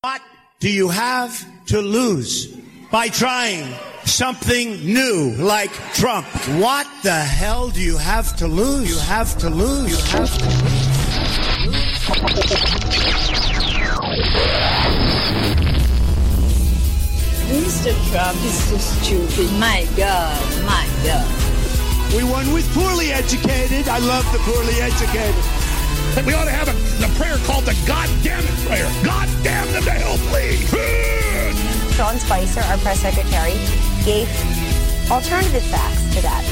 What do you have to lose by trying something new like Trump? What the hell do you have to lose? You have to lose. You have to lose. Mr. Trump is so stupid. My God, my God. We won with poorly educated. I love the poorly educated. We ought to have the prayer called the God damn it prayer. God damn them to hell, please. Sean Spicer, our press secretary, gave alternative facts to that.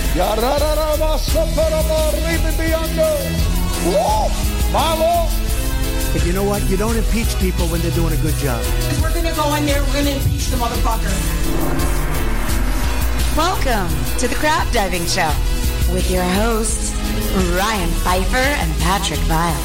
But you know what? You don't impeach people when they're doing a good job. We're going to go in there, we're going to impeach the motherfucker. Welcome to the Crab Diving Show with your hosts, Ryan Pfeiffer and Patrick Vile.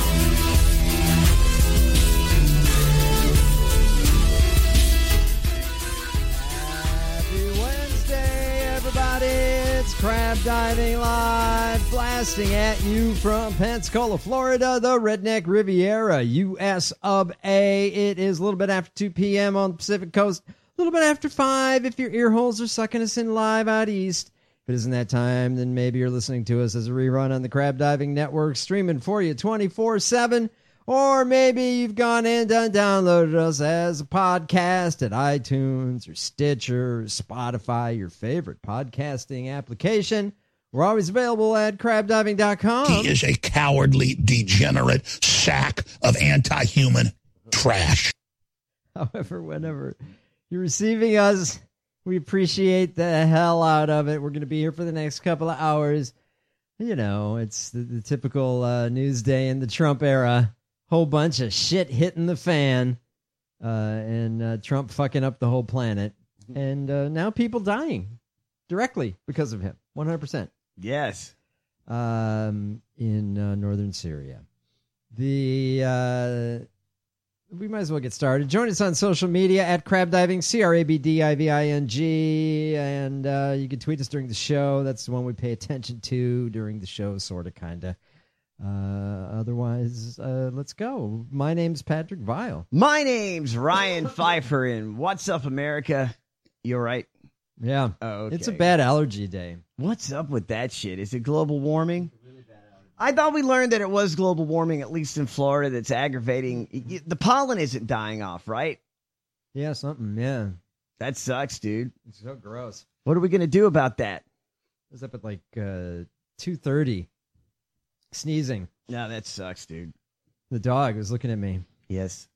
Happy Wednesday, everybody. It's Crab Diving Live, blasting at you from Pensacola, Florida, the Redneck Riviera, U.S. of A. It is a little bit after 2 p.m. on the Pacific Coast, a little bit after 5 if your ear holes are sucking us in live out east. If it isn't that time, then maybe you're listening to us as a rerun on the Crab Diving Network, streaming for you 24/7. Or maybe you've gone and downloaded us as a podcast at iTunes or Stitcher or Spotify, your favorite podcasting application. We're always available at crabdiving.com. He is a cowardly, degenerate sack of anti-human trash. However, whenever you're receiving us, we appreciate the hell out of it. We're going to be here for the next couple of hours. You know, it's the typical news day in the Trump era. Whole bunch of shit hitting the fan. And Trump fucking up the whole planet. And now people dying directly because of him. 100%. Yes. In northern Syria. We might as well get started. Join us on social media at Crabdiving, CRABDIVING, and you can tweet us during the show. That's the one we pay attention to during the show, sort of, kind of. Otherwise, let's go. My name's Patrick Vile. My name's Ryan Pfeiffer, and what's up, America? You all right? Yeah. Oh, okay. It's a bad allergy day. What's up with that shit? Is it global warming? I thought we learned that it was global warming, at least in Florida, that's aggravating. The pollen isn't dying off, right? Yeah, something, yeah. That sucks, dude. It's so gross. What are we going to do about that? I was up at like 2:30, sneezing. No, that sucks, dude. The dog was looking at me. Yes.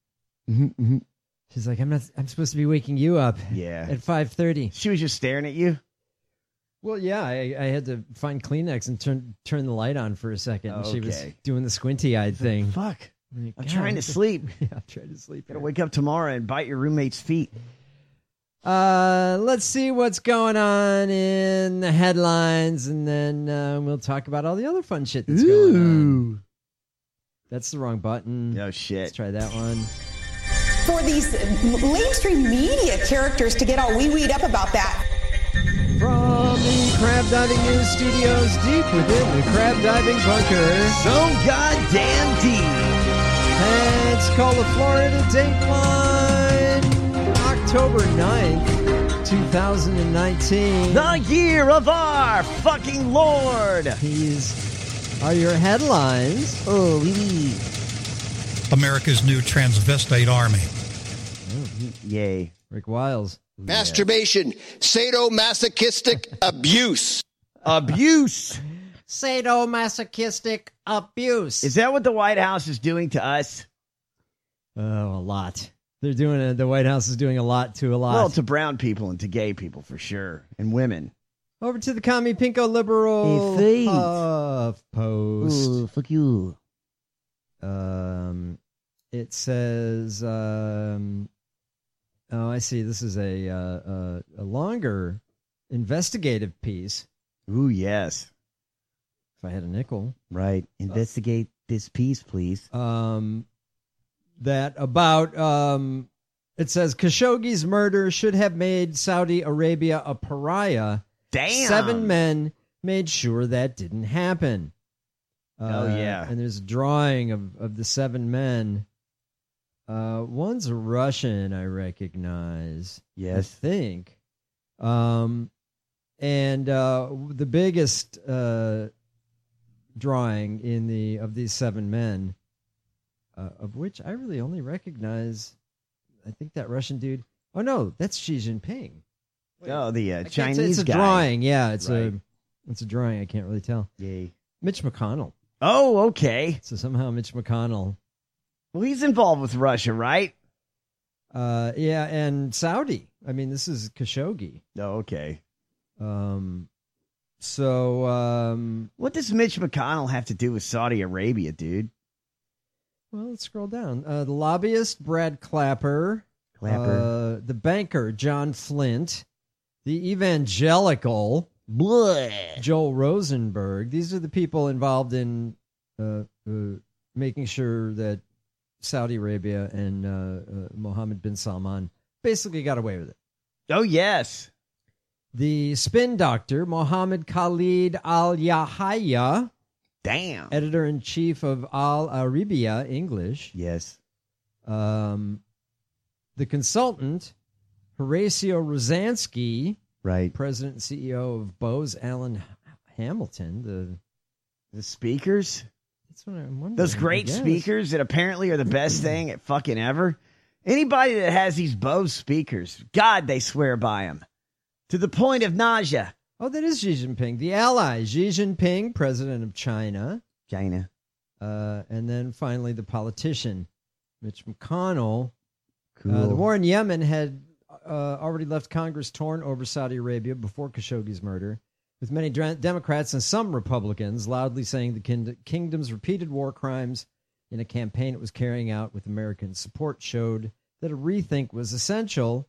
She's like, I'm supposed to be waking you up. Yeah. At 5:30. She was just staring at you? Well, yeah, I had to find Kleenex and turn the light on for a second. And she was doing the squinty-eyed thing. Fuck. Like, I'm trying to sleep. Yeah, I'm trying to sleep. Gotta wake up tomorrow and bite your roommate's feet. Let's see what's going on in the headlines, and then we'll talk about all the other fun shit that's going on. That's the wrong button. Oh, shit. Let's try that one. For these mainstream media characters to get all wee-weed up about that. From the Crab Diving News Studios, deep within the Crab Diving Bunker. So goddamn deep. Pensacola, Florida, Dateline, October 9th, 2019. The year of our fucking Lord. These are your headlines. Oh, America's new transvestite army. Yay. Rick Wiles. Masturbation, sadomasochistic abuse. Abuse. Sadomasochistic abuse. Is that what the White House is doing to us? Oh, a lot. They're doing it. The White House is doing a lot to a lot. Well, to brown people and to gay people for sure, and women. Over to the commie pinko liberal Hey, Huff Post. Oh, fuck you. It says, oh, I see. This is a longer investigative piece. Ooh, yes. If I had a nickel. Right. Investigate this piece, please. That about, it says Khashoggi's murder should have made Saudi Arabia a pariah. Damn. 7 men made sure that didn't happen. Oh, yeah. And there's a drawing of the 7 men. One's Russian, I recognize. Yes. I think. And the biggest drawing of these 7 men, of which I really only recognize, I think that Russian dude. Oh no, that's Xi Jinping. Oh, the Chinese it's a guy. drawing. Yeah, it's Right. a drawing. I can't really tell. Yay. Mitch McConnell. Oh, okay. So somehow Mitch McConnell. Well, he's involved with Russia, right? Yeah, and Saudi. I mean, this is Khashoggi. Oh, okay. So, what does Mitch McConnell have to do with Saudi Arabia, dude? Well, let's scroll down. The lobbyist, Brad Clapper. The banker, John Flint. The evangelical, Joel Rosenberg. These are the people involved in making sure that Saudi Arabia and Mohammed bin Salman basically got away with it. Oh, yes. The spin doctor, Mohammed Khalid Al-Yahya. Damn. Editor-in-chief of Al Arabiya English. Yes. The consultant, Horacio Rosansky. Right. President and CEO of Bose Allen Hamilton. The speakers? That's what I'm wondering. Those great speakers that apparently are the best thing at fucking ever. Anybody that has these Bose speakers, God, they swear by them. To the point of nausea. Oh, that is Xi Jinping. The ally, Xi Jinping, president of China. China. And then finally the politician, Mitch McConnell. Cool. The war in Yemen had already left Congress torn over Saudi Arabia before Khashoggi's murder, with many Democrats and some Republicans loudly saying the kingdom's repeated war crimes in a campaign it was carrying out with American support showed that a rethink was essential.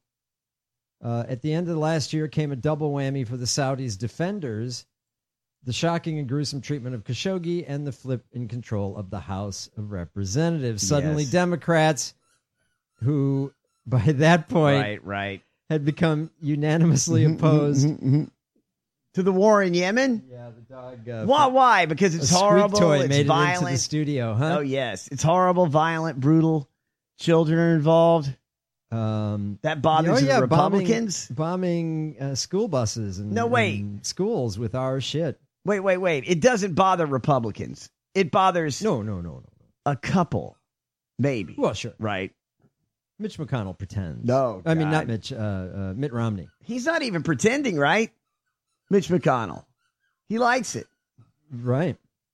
At the end of the last year came a double whammy for the Saudis' defenders, the shocking and gruesome treatment of Khashoggi and the flip in control of the House of Representatives. Suddenly, Yes. Democrats, who by that point right. had become unanimously opposed. To the war in Yemen? Yeah, the dog. Why? Because it's horrible, Toy it's made violent. it into the studio, huh? Oh, yes. It's horrible, violent, brutal. Children are involved. That bothers the Republicans? Bombing school buses and, No, wait. and schools with our shit. Wait. It doesn't bother Republicans. It bothers No. a couple, maybe. Well, sure. Right. Mitch McConnell pretends. No, I mean, God. not Mitch, Mitt Romney. He's not even pretending, right? Mitch McConnell. He likes it. Right.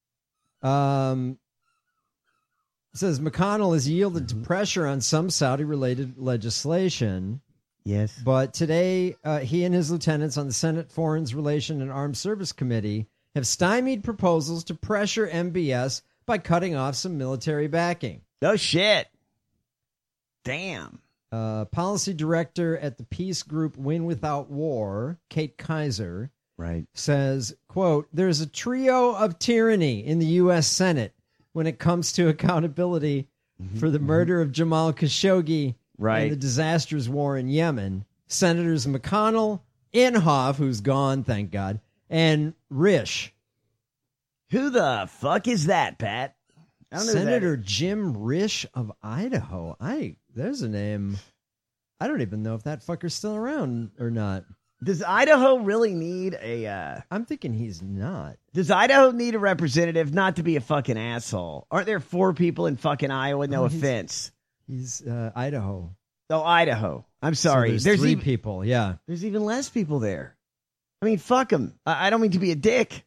It says McConnell has yielded to pressure on some Saudi-related legislation. Yes. But today, he and his lieutenants on the Senate Foreign Relations and Armed Service Committee have stymied proposals to pressure MBS by cutting off some military backing. No shit. Damn. Policy director at the peace group Win Without War, Kate Kaiser, Right. says, quote, there's a trio of tyranny in the U.S. Senate when it comes to accountability for the murder of Jamal Khashoggi and the disastrous war in Yemen. Senators McConnell, Inhofe, who's gone, thank God, and Risch. Who the fuck is that, Pat? I don't know who that Senator is. Jim Risch of Idaho. There's a name. I don't even know if that fucker's still around or not. Does Idaho really need a... I'm thinking he's not. Does Idaho need a representative? Not to be a fucking asshole. Aren't there 4 people in fucking Iowa? No offense. He's Idaho. Oh, Idaho. I'm sorry. So there's 3 even, people, yeah. There's even less people there. I mean, fuck them. I don't mean to be a dick.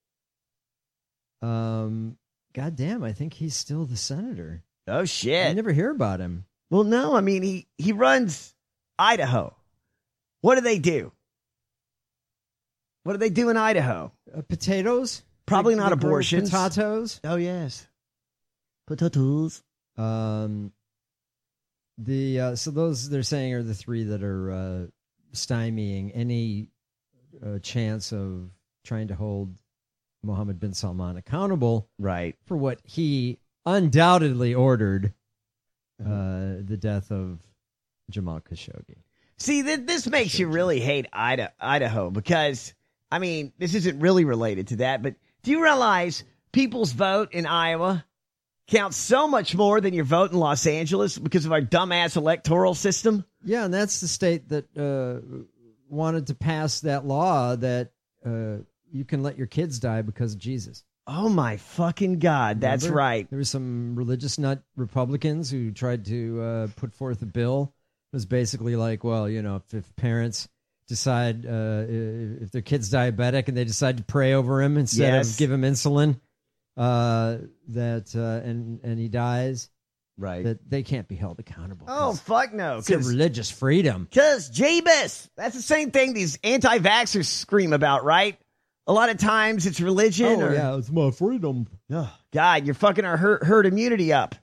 God damn, I think he's still the senator. Oh, shit. I never hear about him. Well, no, I mean, he runs Idaho. What do they do? What do they do in Idaho? Potatoes? Probably not They grow abortions. Potatoes? Oh, yes. Potatoes. So those they're saying are the 3 that are stymieing any chance of trying to hold Mohammed bin Salman accountable for what he undoubtedly ordered, the death of Jamal Khashoggi. See, this makes you really hate Idaho because, I mean, this isn't really related to that, but do you realize people's vote in Iowa counts so much more than your vote in Los Angeles because of our dumbass electoral system. Yeah, and that's the state that wanted to pass that law that you can let your kids die because of Jesus. Oh, my fucking God. That's Remember? right. There were some religious nut Republicans who tried to put forth a bill. It was basically like, well, you know, if parents decide if their kid's diabetic and they decide to pray over him instead of give him insulin, and he dies, right? That they can't be held accountable. Oh, fuck no. It's a religious freedom. Because, Jeebus, that's the same thing these anti-vaxxers scream about, right? A lot of times it's religion. Oh, yeah, it's my freedom. Oh, God, you're fucking our herd immunity up.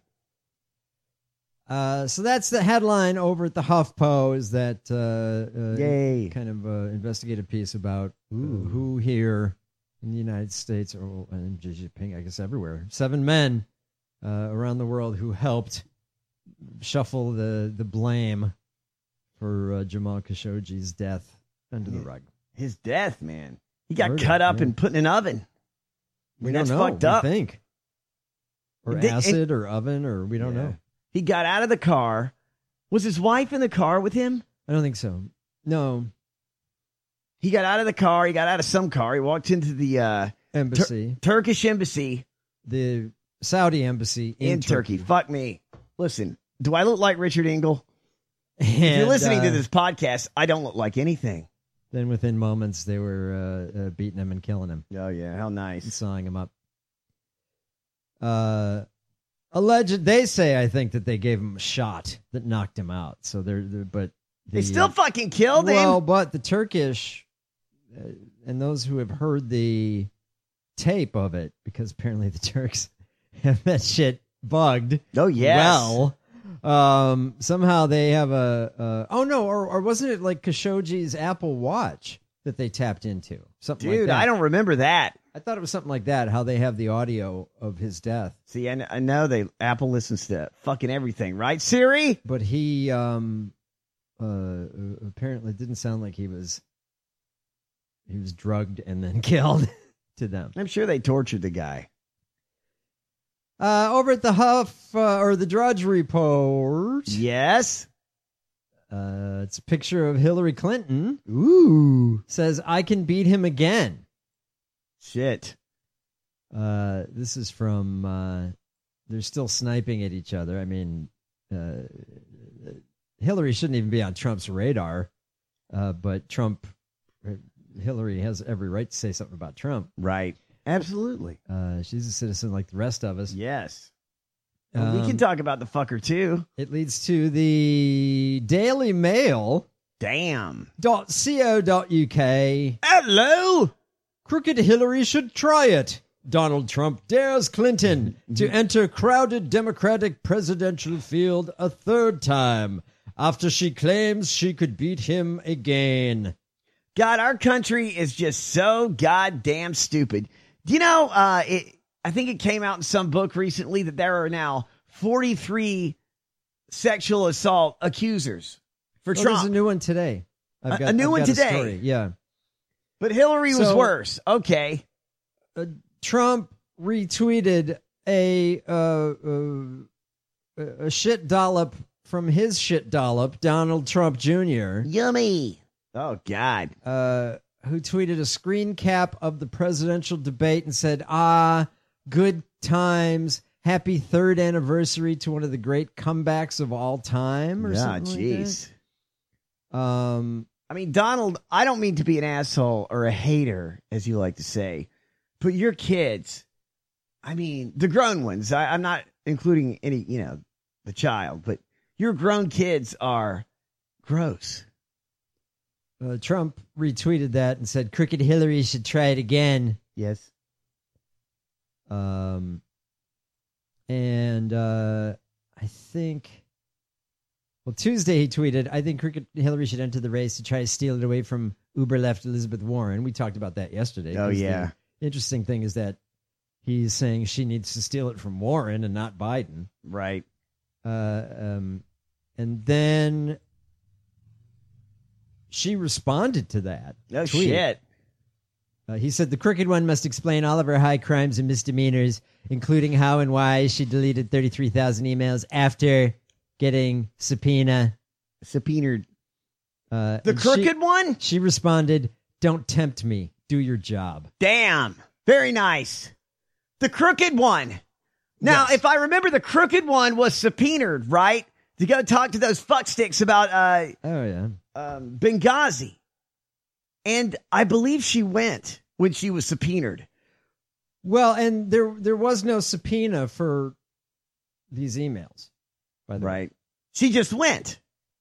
So that's the headline over at the HuffPo, is that Yay. kind of investigative piece about who here in the United States, or in Xi Jinping, I guess everywhere, 7 men around the world who helped shuffle the blame for Jamal Khashoggi's death under the rug. His death, man. He got Murder, cut up yeah. and put in an oven. We that's don't know. fucked up. We think. Or acid or oven, or we don't know. He got out of the car. Was his wife in the car with him? I don't think so. No. He got out of the car. He got out of some car. He walked into the embassy. Turkish embassy. The Saudi embassy in Turkey. Fuck me. Listen, do I look like Richard Engel? And, if you're listening to this podcast, I don't look like anything. Then within moments, they were beating him and killing him. Oh, yeah. How nice. And sawing him up. Alleged, they say, I think, that they gave him a shot that knocked him out. So they still fucking killed him. Well, but the Turkish and those who have heard the tape of it, because apparently the Turks have that shit bugged. Oh, yes. Well, somehow they have or wasn't it like Khashoggi's Apple Watch that they tapped into? Something like Dude, that. I don't remember that. I thought it was something like that, how they have the audio of his death. See, I know Apple listens to fucking everything, right, Siri? But he apparently didn't sound like he was drugged and then killed to them. I'm sure they tortured the guy. Over at the Huff or the Drudge Report. Yes. It's a picture of Hillary Clinton. Ooh. Says, I can beat him again. Shit. This is from, they're still sniping at each other. I mean, Hillary shouldn't even be on Trump's radar. But Hillary has every right to say something about Trump. Right. Absolutely. She's a citizzen like the rest of us. Yes. Well, we can talk about the fucker, too. It leads to the Daily Mail. Damn. .co.uk. Hello. Crooked Hillary should try it. Donald Trump dares Clinton to enter crowded Democratic presidential field a third time after she claims she could beat him again. God, our country is just so goddamn stupid. Do you know, I think it came out in some book recently that there are now 43 sexual assault accusers for Trump. There's a new one today. A new one today. Story. Yeah. But Hillary was worse. Okay. Trump retweeted a shit dollop from his shit dollop, Donald Trump Jr. Yummy. Oh, God. Who tweeted a screen cap of the presidential debate and said, good times. Happy third anniversary to one of the great comebacks of all time. Or something jeez. Like I mean, Donald, I don't mean to be an asshole or a hater, as you like to say, but your kids, I mean, the grown ones, I'm not including any, the child, but your grown kids are gross. Trump retweeted that and said, Crooked Hillary should try it again. Yes. I think, Tuesday he tweeted, I think Crooked Hillary should enter the race to try to steal it away from uber left Elizabeth Warren. We talked about that yesterday. Oh, yeah. The interesting thing is that he's saying she needs to steal it from Warren and not Biden. Right. And then she responded to that. Oh, tweet. shit. He said the crooked one must explain all of her high crimes and misdemeanors, including how and why she deleted 33,000 emails after getting subpoenaed. The crooked one? She responded, "Don't tempt me. Do your job." Damn. Very nice. The crooked one. Now, Yes. if I remember, the crooked one was subpoenaed, right? To go talk to those fucksticks about Benghazi. And I believe she went when she was subpoenaed. Well, and there was no subpoena for these emails, by the way. Right. She just went.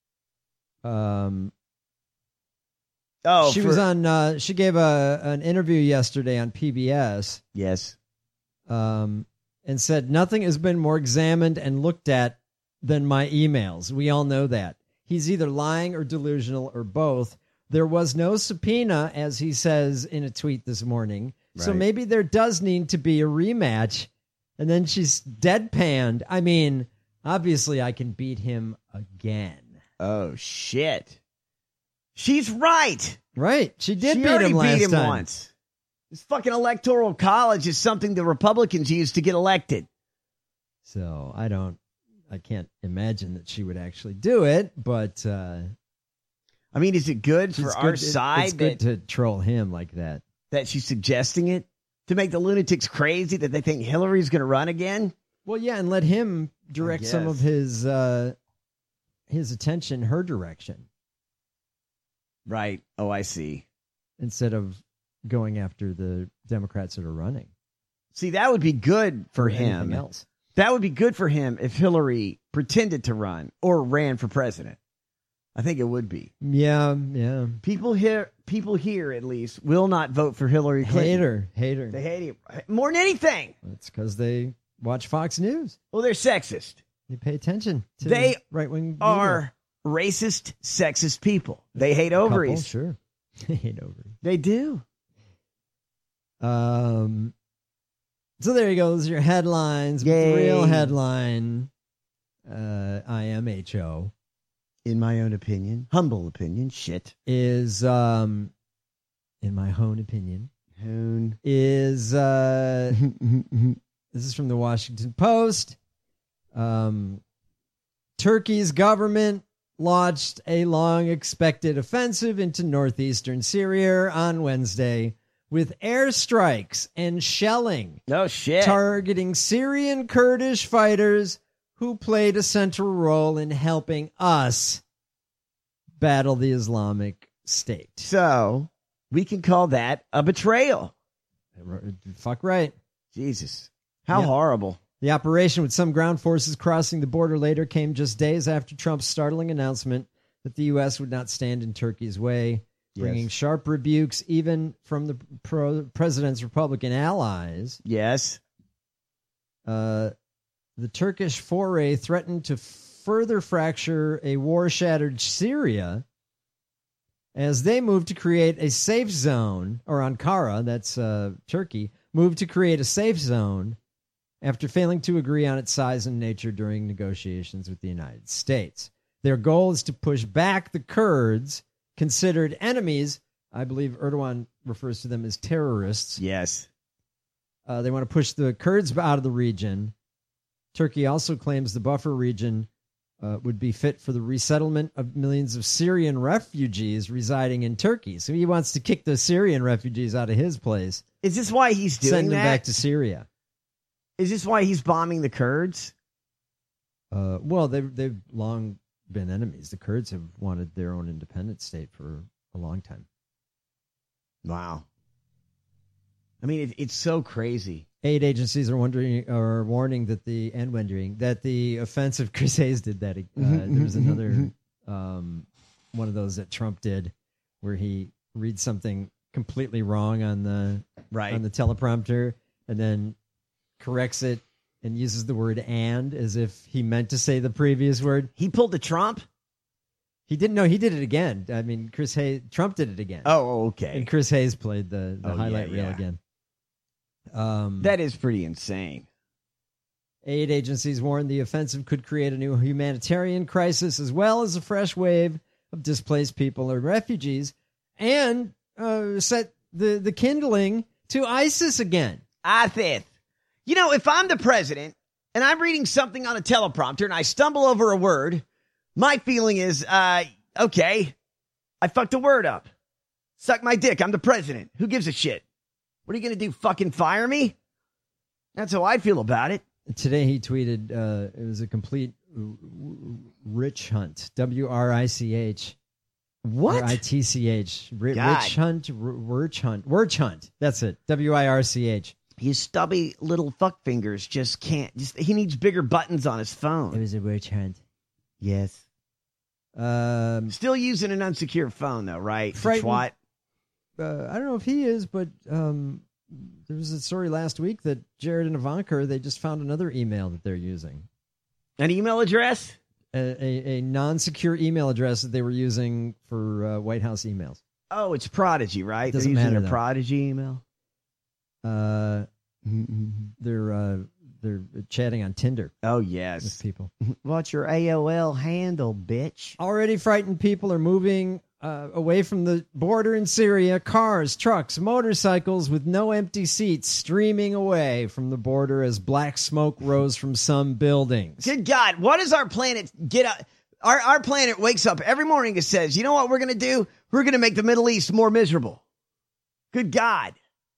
She was on. She gave an interview yesterday on PBS. Yes. And said nothing has been more examined and looked at than my emails. We all know that. He's either lying or delusional or both. There was no subpoena, as he says in a tweet this morning. So Right. maybe there does need to be a rematch. And then she's deadpanned. I mean, obviously I can beat him again. Oh, shit. She's right. Right. She did She beat already him last beat him time. once. This fucking electoral college is something the Republicans use to get elected. So I can't imagine that she would actually do it, but I mean, is it good for our side It's good to troll him like that. that she's suggesting it? To make the lunatics crazy that they think Hillary's going to run again? Well, yeah, and let him direct some of his attention her direction. Right. Oh, I see. Instead of going after the Democrats that are running. See, that would be good for him. Anything else. That would be good for him if Hillary pretended to run or ran for president. I think it would be. Yeah. People here at least will not vote for Hillary Clinton. Hate her. They hate him more than anything. It's because they watch Fox News. Well, they're sexist. They pay attention to They right-wing are racist, sexist people. They hate media. ovaries. Sure. They hate ovaries. They do. So there you go. Those are your headlines. Yay. The real headline, IMHO, In my own opinion, humble opinion, shit. is, in my own opinion, Hoon. is, this is from the Washington Post. Turkey's government launched a long-expected offensive into northeastern Syria on Wednesday with airstrikes and shelling. Oh, shit. Targeting Syrian Kurdish fighters who played a central role in helping us battle the Islamic State. So, we can call that a betrayal. Fuck right. Jesus. How horrible. The operation, with some ground forces crossing the border later, came just days after Trump's startling announcement that the U.S. would not stand in Turkey's way, bringing sharp rebukes even from the president's Republican allies. Yes. The Turkish foray threatened to further fracture a war-shattered Syria as they moved to create a safe zone, or Ankara, that's Turkey, moved to create a safe zone after failing to agree on its size and nature during negotiations with the United States. Their goal is to push back the Kurds, considered enemies. I believe Erdogan refers to them as terrorists. Yes. They want to push the Kurds out of the region. Turkey also claims the buffer region would be fit for the resettlement of millions of Syrian refugees residing in Turkey. So he wants to kick the Syrian refugees out of his place. Is this why he's doing send them that? back to Syria. Is this why he's bombing the Kurds? Well, they've long been enemies. The Kurds have wanted their own independent state for a long time. Wow. I mean, it's so crazy. Aid agencies are warning that the offensive, Chris Hayes did that. There was another one of those that Trump did where he reads something completely wrong on the teleprompter and then corrects it and uses the word "and" as if he meant to say the previous word. He pulled the Trump? He didn't know. He did it again. I mean, Trump did it again. Oh, okay. And Chris Hayes played the highlight reel again. That is pretty insane. Aid agencies warn the offensive could create a new humanitarian crisis as well as a fresh wave of displaced people or refugees and set the kindling to ISIS again. ISIS. You know, if I'm the president and I'm reading something on a teleprompter and I stumble over a word, my feeling is, okay, I fucked a word up. Suck my dick. I'm the president. Who gives a shit? What are you going to do? Fucking fire me? That's how I feel about it. Today he tweeted, it was a complete witch hunt. W-R-I-C-H. What? R-I-T-C-H. Witch hunt. Witch hunt. That's it. W-I-R-C-H. His stubby little fuck fingers just can't. He needs bigger buttons on his phone. It was a witch hunt. Yes. Still using an unsecured phone, though, right? Twat. I don't know if he is, but there was a story last week that Jared and Ivanka, they just found another email that they're using. An email address? A non-secure email address that they were using for White House emails. Oh, it's Prodigy, right? Doesn't they're using matter, a Prodigy email? They're chatting on Tinder. Oh, yes. With people. What's your AOL handle, bitch? Already frightened people are moving away from the border in Syria. Cars, trucks, motorcycles with no empty seats streaming away from the border as black smoke rose from some buildings. Good God, what does our planet get up? Our planet wakes up every morning and says, you know what we're going to do? We're going to make the Middle East more miserable. Good God.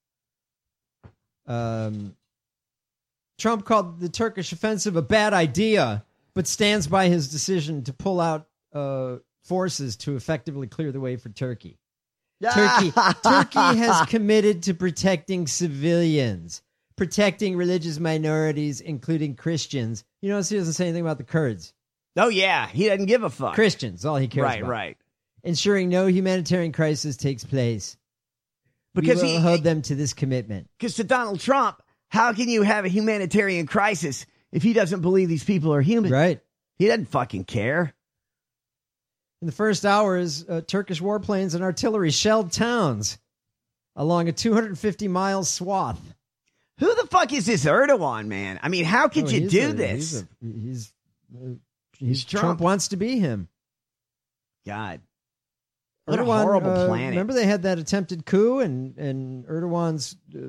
Trump called the Turkish offensive a bad idea, but stands by his decision to pull out forces to effectively clear the way for Turkey. Turkey has committed to protecting civilians, protecting religious minorities, including Christians. You notice he doesn't say anything about the Kurds. Oh, yeah. He doesn't give a fuck. Christians, all he cares about. Right. Ensuring no humanitarian crisis takes place. Because we will hold them to this commitment. Because to Donald Trump, how can you have a humanitarian crisis if he doesn't believe these people are human? Right. He doesn't fucking care. In the first hours, Turkish warplanes and artillery shelled towns along a 250-mile swath. Who the fuck is this Erdogan, man? I mean, how could you do this? He's Trump wants to be him. God. What a horrible planet. Remember they had that attempted coup and Erdogan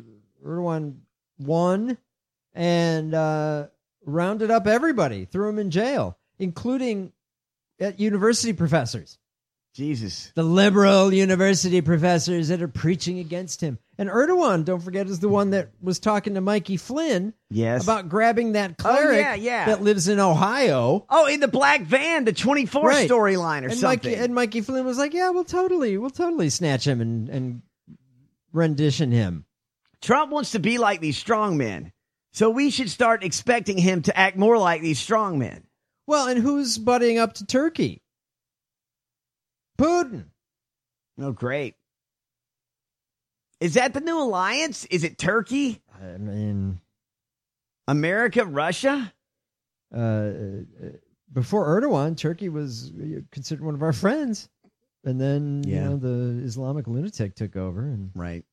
won and rounded up everybody, threw him in jail, including at university professors. Jesus. The liberal university professors that are preaching against him. And Erdogan, don't forget, is the one that was talking to Mikey Flynn about grabbing that cleric that lives in Ohio. Oh, in the black van, the 24 storyline or something. And Mikey Flynn was like, yeah, we'll totally snatch him and rendition him. Trump wants to be like these strong men. So we should start expecting him to act more like these strong men. Well, and who's buddying up to Turkey? Putin. Oh, great. Is that the new alliance? Is it Turkey? I mean, America, Russia? Before Erdogan, Turkey was considered one of our friends. And then, you know, the Islamic lunatic took over. And, right.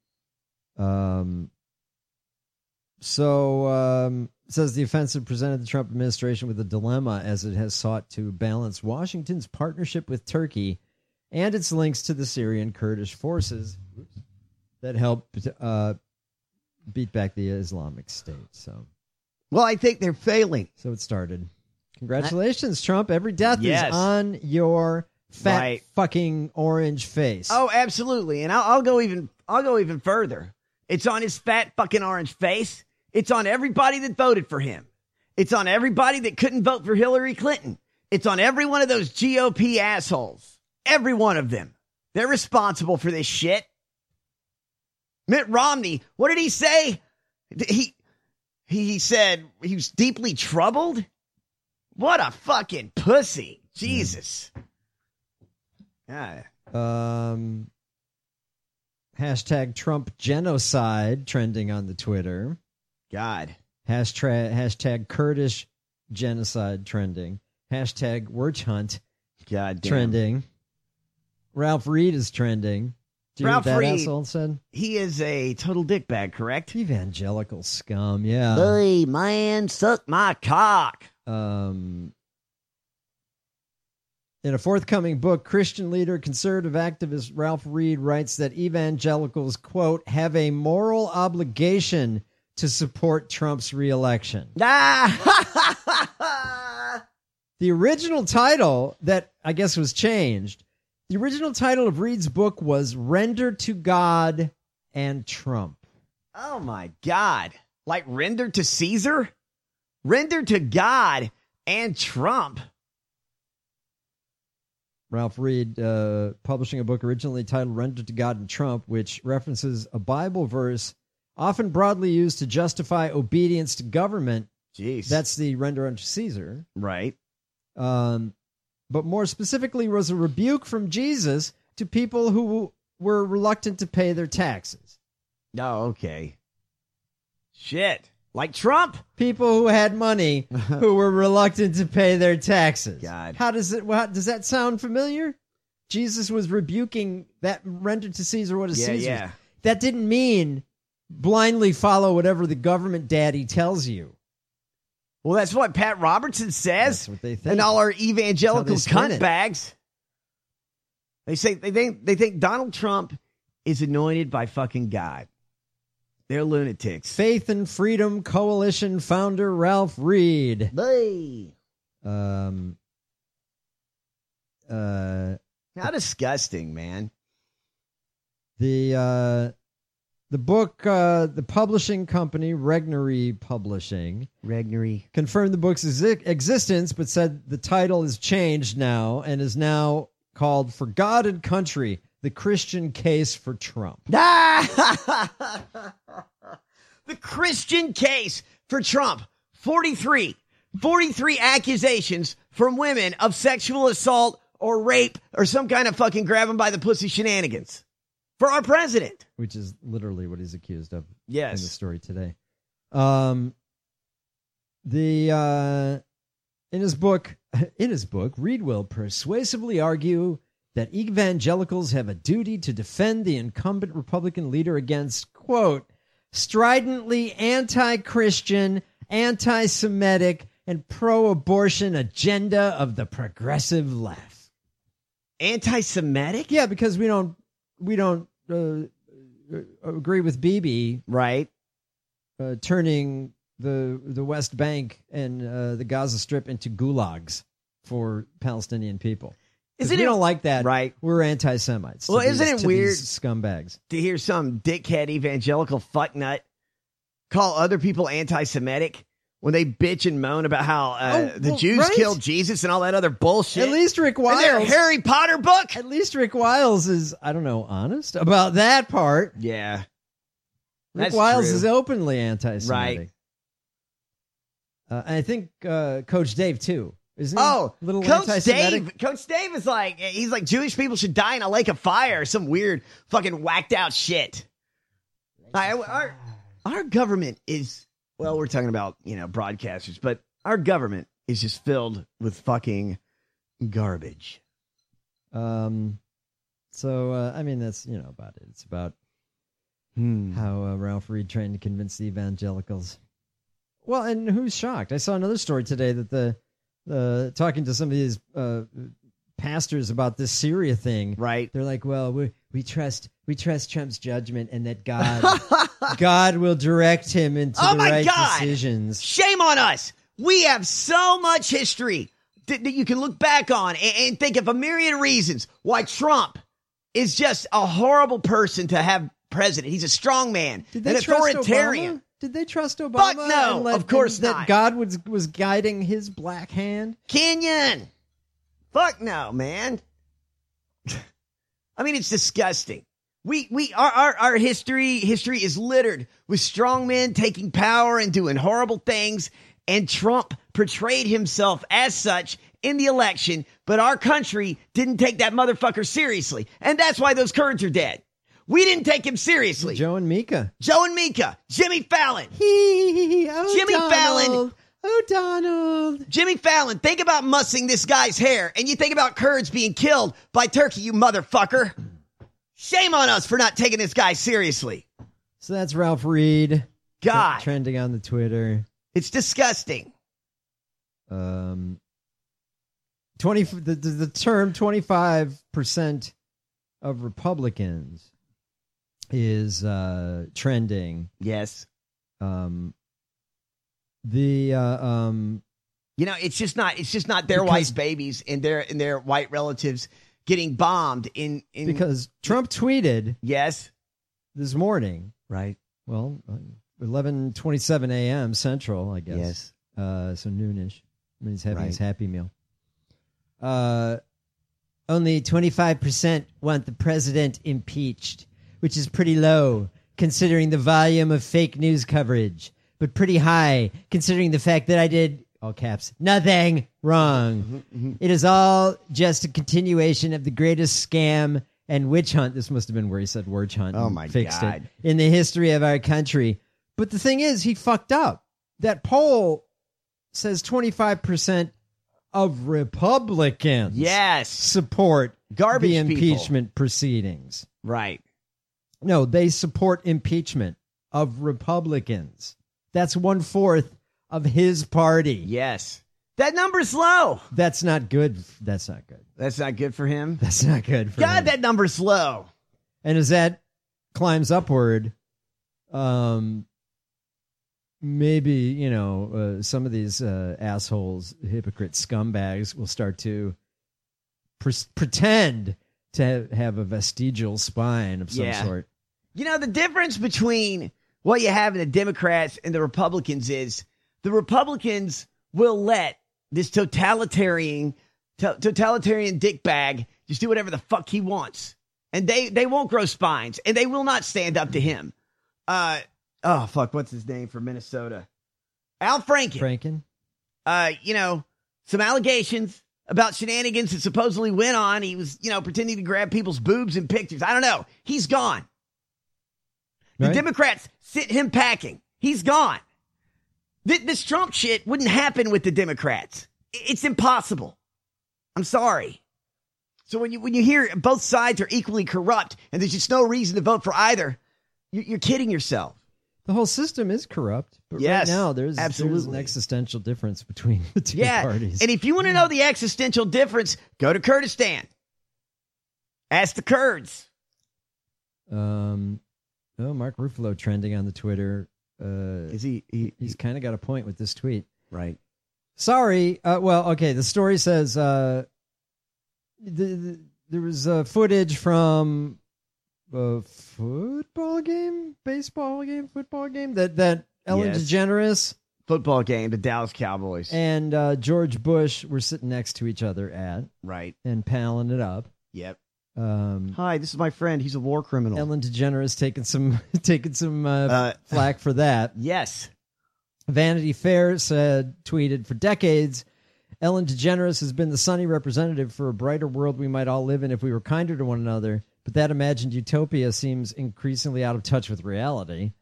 Says the offensive presented the Trump administration with a dilemma as it has sought to balance Washington's partnership with Turkey and its links to the Syrian Kurdish forces that helped beat back the Islamic State. So, well, I think they're failing. So it started. Congratulations, Trump. Every death is on your fat fucking orange face. Oh, absolutely. And I'll go even further. It's on his fat fucking orange face. It's on everybody that voted for him. It's on everybody that couldn't vote for Hillary Clinton. It's on every one of those GOP assholes. Every one of them. They're responsible for this shit. Mitt Romney, what did he say? He said he was deeply troubled? What a fucking pussy. Jesus. Hashtag Trump genocide trending on the Twitter. God. Hashtag Kurdish genocide trending. Hashtag witch hunt trending. Ralph Reed is trending. Do you hear what that asshole said? He is a total dickbag, correct? Evangelical scum, yeah. Hey, man, suck my cock. In a forthcoming book, Christian leader, conservative activist Ralph Reed writes that evangelicals, quote, have a moral obligation to support Trump's reelection. The original title that I guess was changed, the original title of Reed's book was Render to God and Trump. Oh, my God. Like render to Caesar? Render to God and Trump. Ralph Reed publishing a book originally titled Render to God and Trump, which references a Bible verse often broadly used to justify obedience to government. Jeez. That's the render unto Caesar. Right. But more specifically was a rebuke from Jesus to people who were reluctant to pay their taxes. Oh, okay. Shit. Like Trump? People who had money who were reluctant to pay their taxes. God. Does that sound familiar? Jesus was rebuking that render to Caesar what is Caesar's. Yeah. That didn't mean blindly follow whatever the government daddy tells you. Well, that's what Pat Robertson says. That's what they think. And all our evangelical That's how they spin cunt it. bags. They say they think Donald Trump is anointed by fucking God. They're lunatics. Faith and Freedom Coalition founder Ralph Reed. Hey. How disgusting, man. The book, the publishing company, Regnery Publishing, confirmed the book's existence, but said the title is changed now and is now called For God and Country, The Christian Case for Trump. The Christian case for Trump. 43 accusations from women of sexual assault or rape or some kind of fucking grab him by the pussy shenanigans for our president. Which is literally what he's accused of Yes. in the story today. In his book, Reed will persuasively argue that evangelicals have a duty to defend the incumbent Republican leader against, quote, stridently anti-Christian, anti-Semitic, and pro-abortion agenda of the progressive left. Anti-Semitic? Yeah, because we don't agree with Bibi, right? Turning the West Bank and the Gaza Strip into gulags for Palestinian people. Isn't we it don't like that? Right. We're anti-Semites. Well, isn't it weird, scumbags, to hear some dickhead evangelical fucknut call other people anti-Semitic when they bitch and moan about how the Jews killed Jesus and all that other bullshit? At least Rick Wiles. In their Harry Potter book? At least Rick Wiles is, I don't know, honest about that part. Yeah. Rick Wiles is openly anti-Semitic. Right. I think Coach Dave, too. Isn't he Oh, a little Coach anti-Semitic? Dave. Coach Dave is like, he's like, Jewish people should die in a lake of fire. Some weird fucking whacked out shit. Our government is, well, we're talking about, broadcasters, but our government is just filled with fucking garbage. So, I mean, that's, about it. It's about how Ralph Reed trying to convince the evangelicals. Well, and who's shocked? I saw another story today that talking to some of these pastors about this Syria thing. Right. They're like, well, we trust Trump's judgment and that God will direct him into the right decisions. Shame on us. We have so much history that you can look back on and think of a myriad of reasons why Trump is just a horrible person to have president. He's a strong man, an authoritarian. Obama? Did they trust Obama? Fuck no, of course not. That God was guiding his black hand? Kenyon. Fuck no, man. I mean, it's disgusting. Our history is littered with strong men taking power and doing horrible things, and Trump portrayed himself as such in the election, but our country didn't take that motherfucker seriously, and that's why those Kurds are dead. We didn't take him seriously. Joe and Mika. Jimmy Fallon. Jimmy Fallon, think about mussing this guy's hair, and you think about Kurds being killed by Turkey, you motherfucker. Shame on us for not taking this guy seriously. So that's Ralph Reed. God. Trending on the Twitter. It's disgusting. The term 25% of Republicans is trending. Yes. It's just not their white babies and their white relatives getting bombed in because Trump tweeted yes this morning, right? Well, 11:27 a.m. Central, I guess. Yes. So noonish. When he's having his Right. Happy Meal. Only 25% want the president impeached, which is pretty low considering the volume of fake news coverage, but pretty high considering the fact that I did, all caps, nothing wrong. It is all just a continuation of the greatest scam and witch hunt. This must have been where he said witch hunt. Oh, and my fixed God. it in the history of our country. But the thing is, he fucked up. That poll says 25% of Republicans support Garbage the people. impeachment proceedings. Right. No, they support impeachment of Republicans. That's 1/4 of his party. Yes. That number's low. That's not good. That's not good. That's not good for him. That's not good for God, him. that number's low. And as that climbs upward, maybe, some of these assholes, hypocrite scumbags will start to pretend to have a vestigial spine of some sort. The difference between what you have in the Democrats and the Republicans is the Republicans will let this totalitarian dickbag just do whatever the fuck he wants. And they won't grow spines, and they will not stand up to him. What's his name from Minnesota? Al Franken. Some allegations about shenanigans that supposedly went on. He was, pretending to grab people's boobs in pictures. I don't know. He's gone. The Right. Democrats sent him packing. He's gone. This Trump shit wouldn't happen with the Democrats. It's impossible. I'm sorry. So when you hear both sides are equally corrupt and there's just no reason to vote for either, you're kidding yourself. The whole system is corrupt. But Yes, right now, there's absolutely. an existential difference between the two Yeah. parties. And if you want to know the existential difference, go to Kurdistan. Ask the Kurds. Mark Ruffalo trending on the Twitter. Is he's kind of got a point with this tweet. Right. Sorry. The story says there was footage from a football game that Ellen Yes. DeGeneres Football game, the Dallas Cowboys. and George Bush were sitting next to each other at Right. and palling it up. Yep. Um, Hi, this is my friend. He's a war criminal. Ellen DeGeneres taking some flack for that. Yes. Vanity Fair tweeted, for decades, Ellen DeGeneres has been the sunny representative for a brighter world we might all live in if we were kinder to one another. But that imagined utopia seems increasingly out of touch with reality.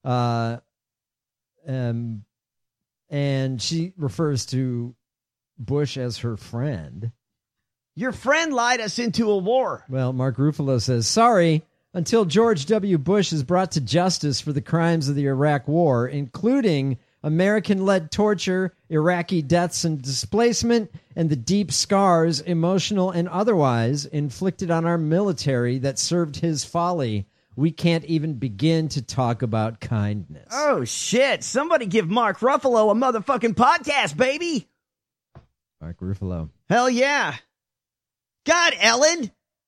And she refers to Bush as her friend. Your friend lied us into a war. Well, Mark Ruffalo says, sorry, until George W. Bush is brought to justice for the crimes of the Iraq War, including American-led torture, Iraqi deaths and displacement, and the deep scars, emotional and otherwise, inflicted on our military that served his folly, we can't even begin to talk about kindness. Oh, shit. Somebody give Mark Ruffalo a motherfucking podcast, baby. Mark Ruffalo. Hell yeah. God, Ellen.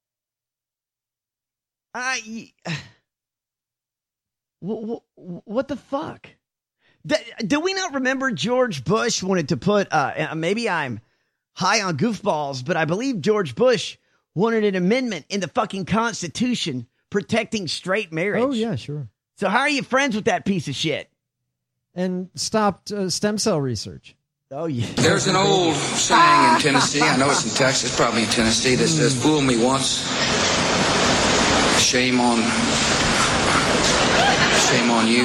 What the fuck? Do we not remember George Bush wanted to put, maybe I'm high on goofballs, but I believe George Bush wanted an amendment in the fucking Constitution protecting straight marriage. Oh, yeah, sure. So how are you friends with that piece of shit? And stopped stem cell research. Oh, yeah. There's an old saying in Tennessee, I know it's in Texas, probably in Tennessee, that says, fool me once, shame on you.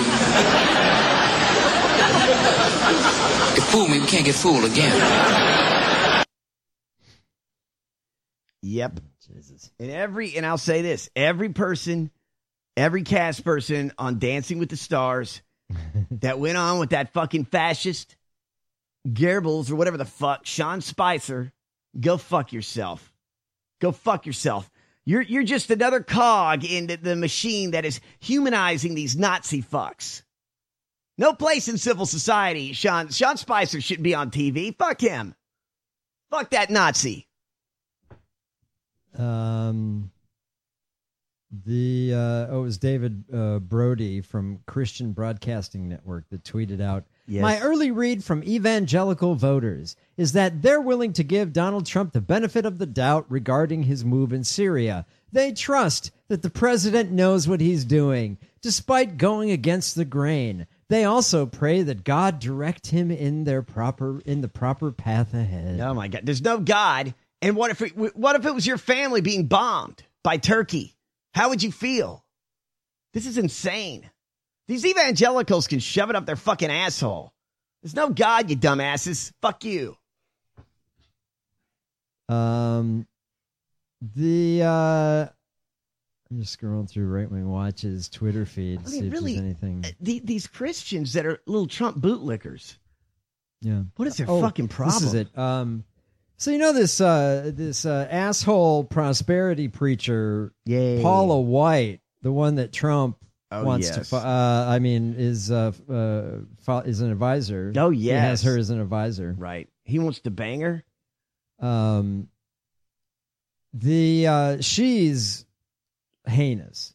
If fool me, we can't get fooled again. Yep. Jesus. And I'll say this, every cast person on Dancing with the Stars that went on with that fucking fascist Goebbels or whatever the fuck, Sean Spicer, Go fuck yourself. Go fuck yourself. You're just another cog in the machine that is humanizing these Nazi fucks. No place in civil society. Sean Spicer shouldn't be on TV. Fuck him. Fuck that Nazi. It was David Brody from Christian Broadcasting Network that tweeted out, Yes. My early read from evangelical voters is that they're willing to give Donald Trump the benefit of the doubt regarding his move in Syria. They trust that the president knows what he's doing, despite going against the grain. They also pray that God direct him in the proper path ahead. Oh my God. There's no God. And what if it was your family being bombed by Turkey? How would you feel? This is insane. These evangelicals can shove it up their fucking asshole. There's no God, you dumbasses. Fuck you. I'm just scrolling through Right Wing Watch's Twitter feed to see if there's anything. These Christians that are little Trump bootlickers. Yeah. What is their fucking problem? This is it. So you know this asshole prosperity preacher, Paula White, the one that Trump wants to. Is an advisor. Oh yes, he has her as an advisor. Right. He wants to bang her. She's heinous.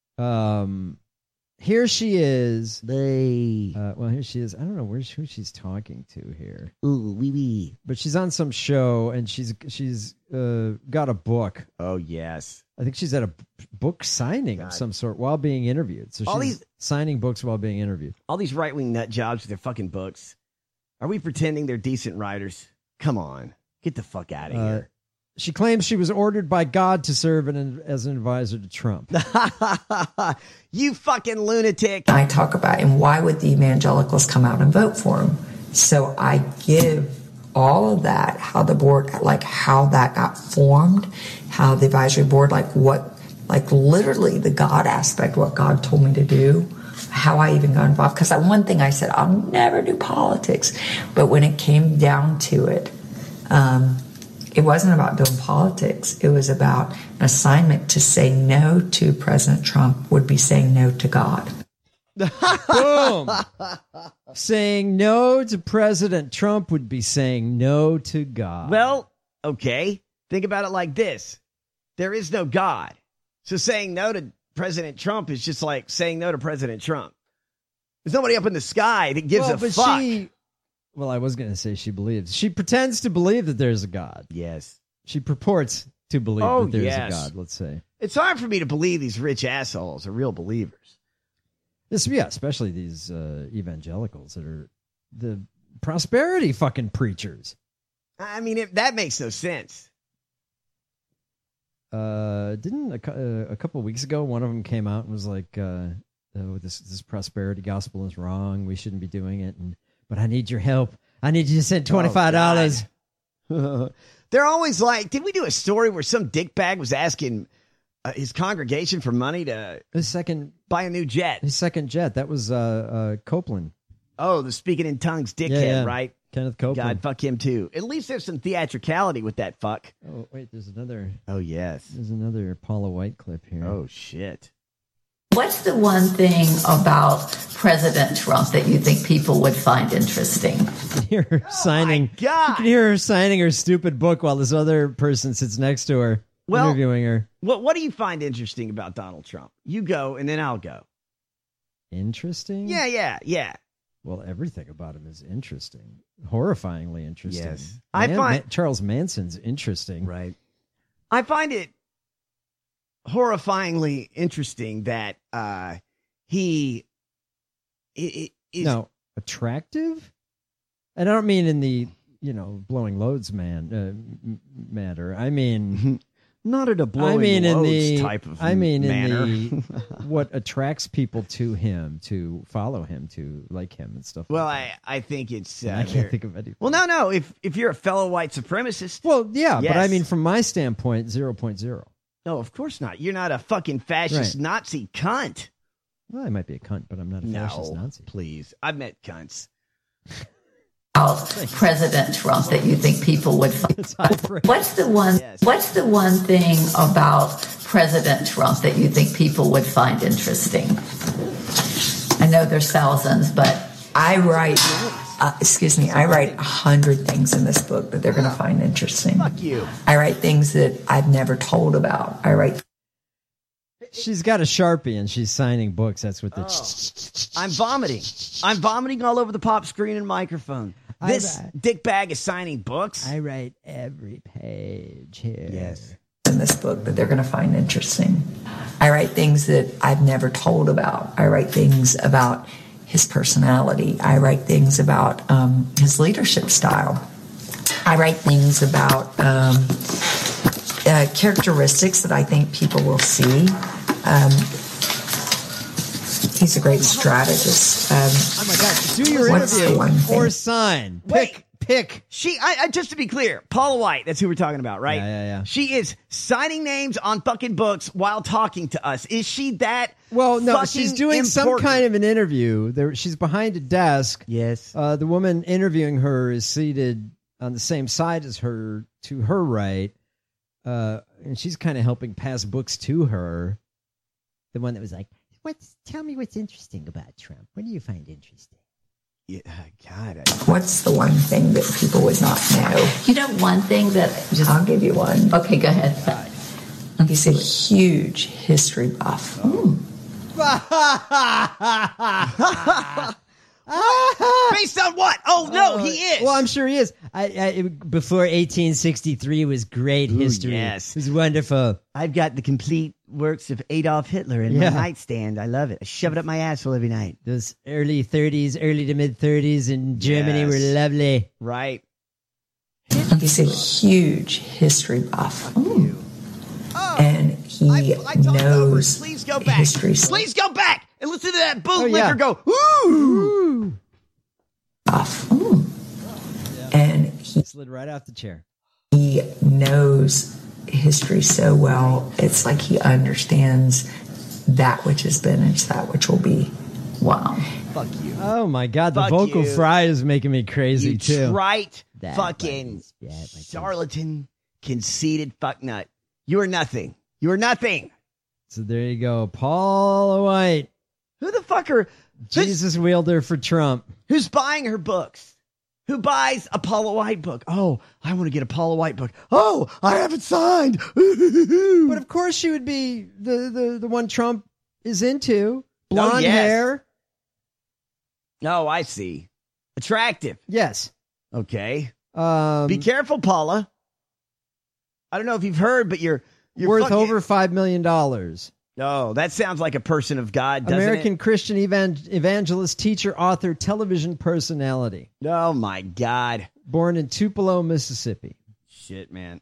Here she is. Here she is. I don't know who she's talking to here. Ooh, wee. But she's on some show and she's got a book. Oh yes. I think she's at a book signing of some sort while being interviewed. So she's signing books while being interviewed. All these right-wing nut jobs with their fucking books. Are we pretending they're decent writers? Come on. Get the fuck out of here. She claims she was ordered by God to serve as an advisor to Trump. You fucking lunatic. I talk about, and why would the evangelicals come out and vote for him? So I give all of that, how the board, like how that got formed, how the advisory board, literally the God aspect, what God told me to do, how I even got involved. Because one thing I said, I'll never do politics. But when it came down to it, it wasn't about doing politics. It was about an assignment to say no to President Trump would be saying no to God. Boom. Saying no to President Trump would be saying no to God. Well, okay. Think about it like this. There is no God. So saying no to President Trump is just like saying no to President Trump. There's nobody up in the sky that gives a fuck. Well, I was going to say she believes. She pretends to believe that there's a God. Yes. She purports to believe that there's a God, let's say. It's hard for me to believe these rich assholes are real believers. Especially these evangelicals that are the prosperity fucking preachers. I mean, that makes no sense. Didn't a couple of weeks ago, one of them came out and was like, this prosperity gospel is wrong. We shouldn't be doing it. But I need your help. I need you to send $25. They're always like, did we do a story where some dickbag was asking his congregation for money to buy a new jet? His second jet. That was Copeland. Oh, the speaking in tongues dickhead, right? Kenneth Copeland. God, fuck him too. At least there's some theatricality with that fuck. Oh, wait, there's another. Oh, yes. There's another Paula White clip here. Oh, shit. What's the one thing about President Trump that you think people would find interesting? You can hear her signing. God. You can hear her signing her stupid book while this other person sits next to her, interviewing her. What do you find interesting about Donald Trump? You go, and then I'll go. Interesting? Yeah. Well, everything about him is interesting. Horrifyingly interesting. Yes. I find Charles Manson's interesting. Right. I find it horrifyingly interesting that he is attractive, and I don't mean in the blowing loads matter. I mean not at a blowing loads type of manner. In the what attracts people to him, to follow him, to like him and stuff. Well, like I think it's I can't think of anything. Well, no. If you're a fellow white supremacist, well, yeah, yes. But I mean, from my standpoint, 0.0. No, of course not. You're not a fucking fascist Nazi cunt. Well, I might be a cunt, but I'm not a fascist Nazi. Please. I've met cunts. President Trump that you think people would find? What's the one thing about President Trump that you think people would find interesting? I know there's thousands, but I write 100 things in this book that they're going to find interesting. Fuck you. I write things that I've never told about. She's got a Sharpie and she's signing books. That's what I'm vomiting. I'm vomiting all over the pop screen and microphone. This dickbag is signing books. I write every page here. Yes. In this book that they're going to find interesting. I write things that I've never told about. I write things about his personality. I write things about his leadership style. I write things about characteristics that I think people will see. He's a great strategist. Oh my God! Do your interview or sign. Pick. She. Just to be clear, Paula White. That's who we're talking about, right? Yeah. She is signing names on fucking books while talking to us. Is she that? Well, no. She's doing important? some kind of an interview. She's behind a desk. Yes. The woman interviewing her is seated on the same side as her, to her right, and she's kind of helping pass books to her. The one that was like, tell me what's interesting about Trump. What do you find interesting? Yeah, God. What's the one thing that people would not know? you know one thing that I'll give you one. Okay, go ahead. He's a huge history buff. Based on what? Oh, no, he is. Well, I'm sure he is. Before 1863 was great history. Yes. It was wonderful. I've got the complete works of Adolf Hitler in my nightstand. I love it. I shove it up my asshole every night. Those early to mid 30s in Germany were lovely. Right. He's a huge history buff. And he knows Please go back. history. Please go back and listen to that bootlicker go, ooh. Buff. And he slid right off the chair. He knows history so well. It's like he understands that which has been and that which will be. Wow. Fuck you. Oh my God, the vocal fry is making me crazy too. Trite, fucking charlatan, conceited fucknut. You are nothing. You are nothing. So there you go, Paula White. Who the fuck are Jesus wielder for Trump? Who's buying her books? Who buys a Paula White book? Oh, I want to get a Paula White book. Oh, I haven't signed. But of course she would be the one Trump is into. Blonde hair. Oh, I see. Attractive. Yes. Okay. Be careful, Paula. I don't know if you've heard, but you're worth over $5 million. Oh, that sounds like a person of God, doesn't American Christian evangelist, teacher, author, television personality. Oh, my God. Born in Tupelo, Mississippi. Shit, man.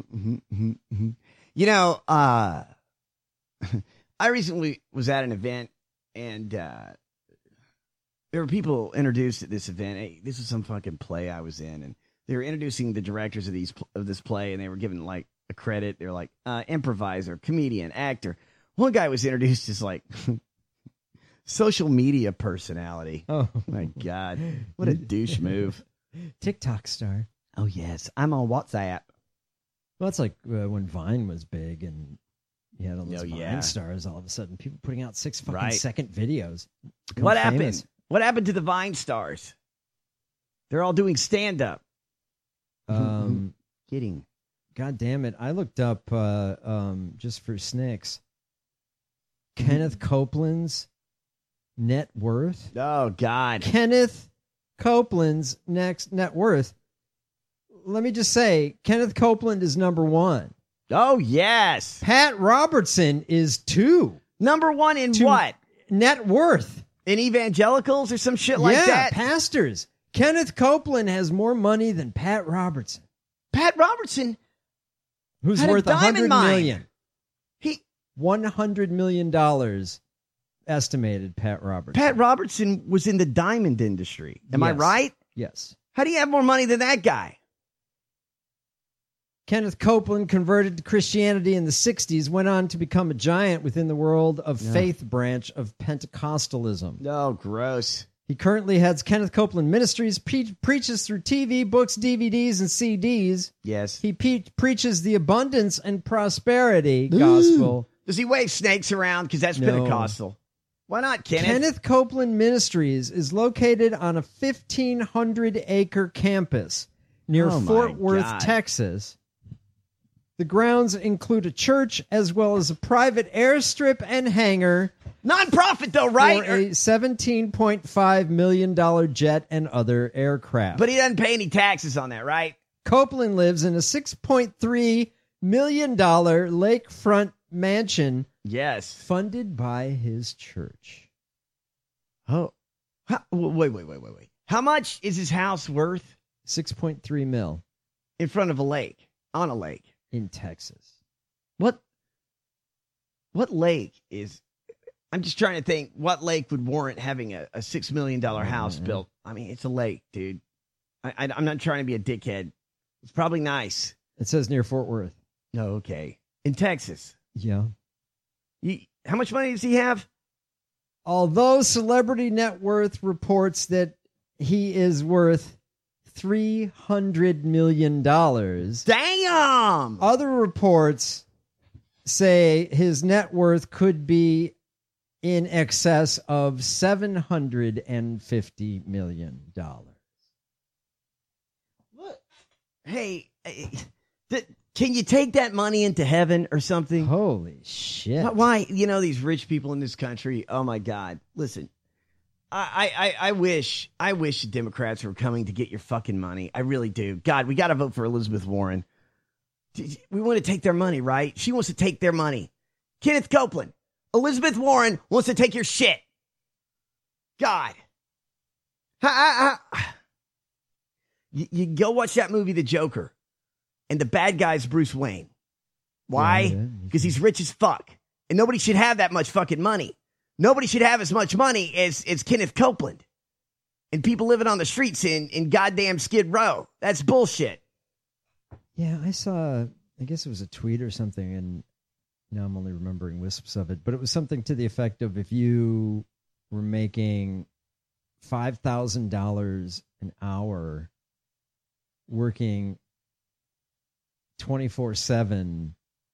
You know, I recently was at an event, and there were people introduced at this event. Hey, this was some fucking play I was in, and they were introducing the directors of this play, and they were given, like, a credit. They're like, improviser, comedian, actor. One guy was introduced as like social media personality. Oh my God. What a douche move. TikTok star. Oh yes. I'm on WhatsApp. Well, it's like when Vine was big and you had all those Vine stars all of a sudden. People putting out 6 fucking second videos. What happened? What happened to the Vine stars? They're all doing stand-up. Kidding. God damn it. I looked up just for snicks. Kenneth Copeland's net worth. Oh, God. Kenneth Copeland's net worth. Let me just say, Kenneth Copeland is number 1. Oh, yes. Pat Robertson is 2. Number 1 in what? Net worth. In evangelicals or some shit like that? Yeah, pastors. Kenneth Copeland has more money than Pat Robertson. Pat Robertson? Who's worth $100 million. $100 million estimated, Pat Robertson. Pat Robertson was in the diamond industry. Am I right? Yes. How do you have more money than that guy? Kenneth Copeland converted to Christianity in the 60s, went on to become a giant within the world of faith branch of Pentecostalism. Oh, gross. He currently heads Kenneth Copeland Ministries, preaches through TV, books, DVDs, and CDs. Yes. He preaches the abundance and prosperity gospel. Does he wave snakes around? Because that's Pentecostal. Why not, Kenneth? Kenneth Copeland Ministries is located on a 1,500-acre campus near Fort Worth, Texas. The grounds include a church as well as a private airstrip and hangar. Non-profit, though, right? For a $17.5 million jet and other aircraft. But he doesn't pay any taxes on that, right? Copeland lives in a $6.3 million lakefront mansion. Yes. Funded by his church. Oh. Wait. How much is his house worth? 6.3 mil. In front of a lake. On a lake. In Texas. What lake is... I'm just trying to think what lake would warrant having a $6 million house built. I mean, it's a lake, dude. I'm not trying to be a dickhead. It's probably nice. It says near Fort Worth. Oh, okay. In Texas. Yeah. How much money does he have? Although Celebrity Net Worth reports that he is worth $300 million. Damn! Other reports say his net worth could be in excess of $750 million. What? Hey, can you take that money into heaven or something? Holy shit. Why? You know, these rich people in this country, oh my God. Listen, I wish the Democrats were coming to get your fucking money. I really do. God, we got to vote for Elizabeth Warren. We want to take their money, right? She wants to take their money. Kenneth Copeland. Elizabeth Warren wants to take your shit. God. You go watch that movie, The Joker, and the bad guy's Bruce Wayne. Why? Because he's rich as fuck. And nobody should have that much fucking money. Nobody should have as much money as Kenneth Copeland. And people living on the streets in goddamn Skid Row. That's bullshit. Yeah, I saw, I guess it was a tweet or something, and now I'm only remembering wisps of it, but it was something to the effect of if you were making $5,000 an hour working 24/7,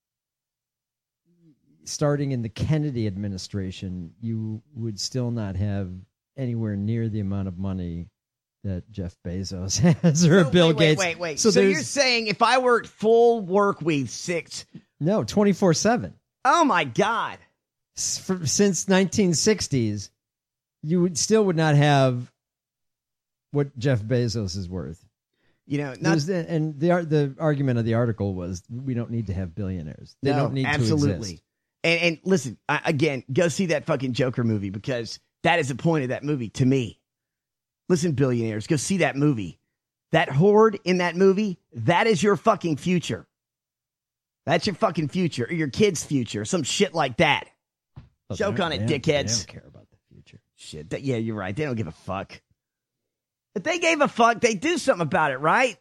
starting in the Kennedy administration, you would still not have anywhere near the amount of money that Jeff Bezos has or Bill Gates. Wait. So you're saying if I worked full work week 24/7. Oh, my God. Since 1960s, you would not have what Jeff Bezos is worth. You know, and the argument of the article was we don't need to have billionaires. They don't need to exist. And listen, again, go see that fucking Joker movie because that is the point of that movie to me. Listen, billionaires, go see that movie. That horde in that movie, that is your fucking future. That's your fucking future, or your kid's future, some shit like that. Joke on it, dickheads. They don't care about the future. Shit, yeah, you're right. They don't give a fuck. If they gave a fuck, they'd do something about it, right?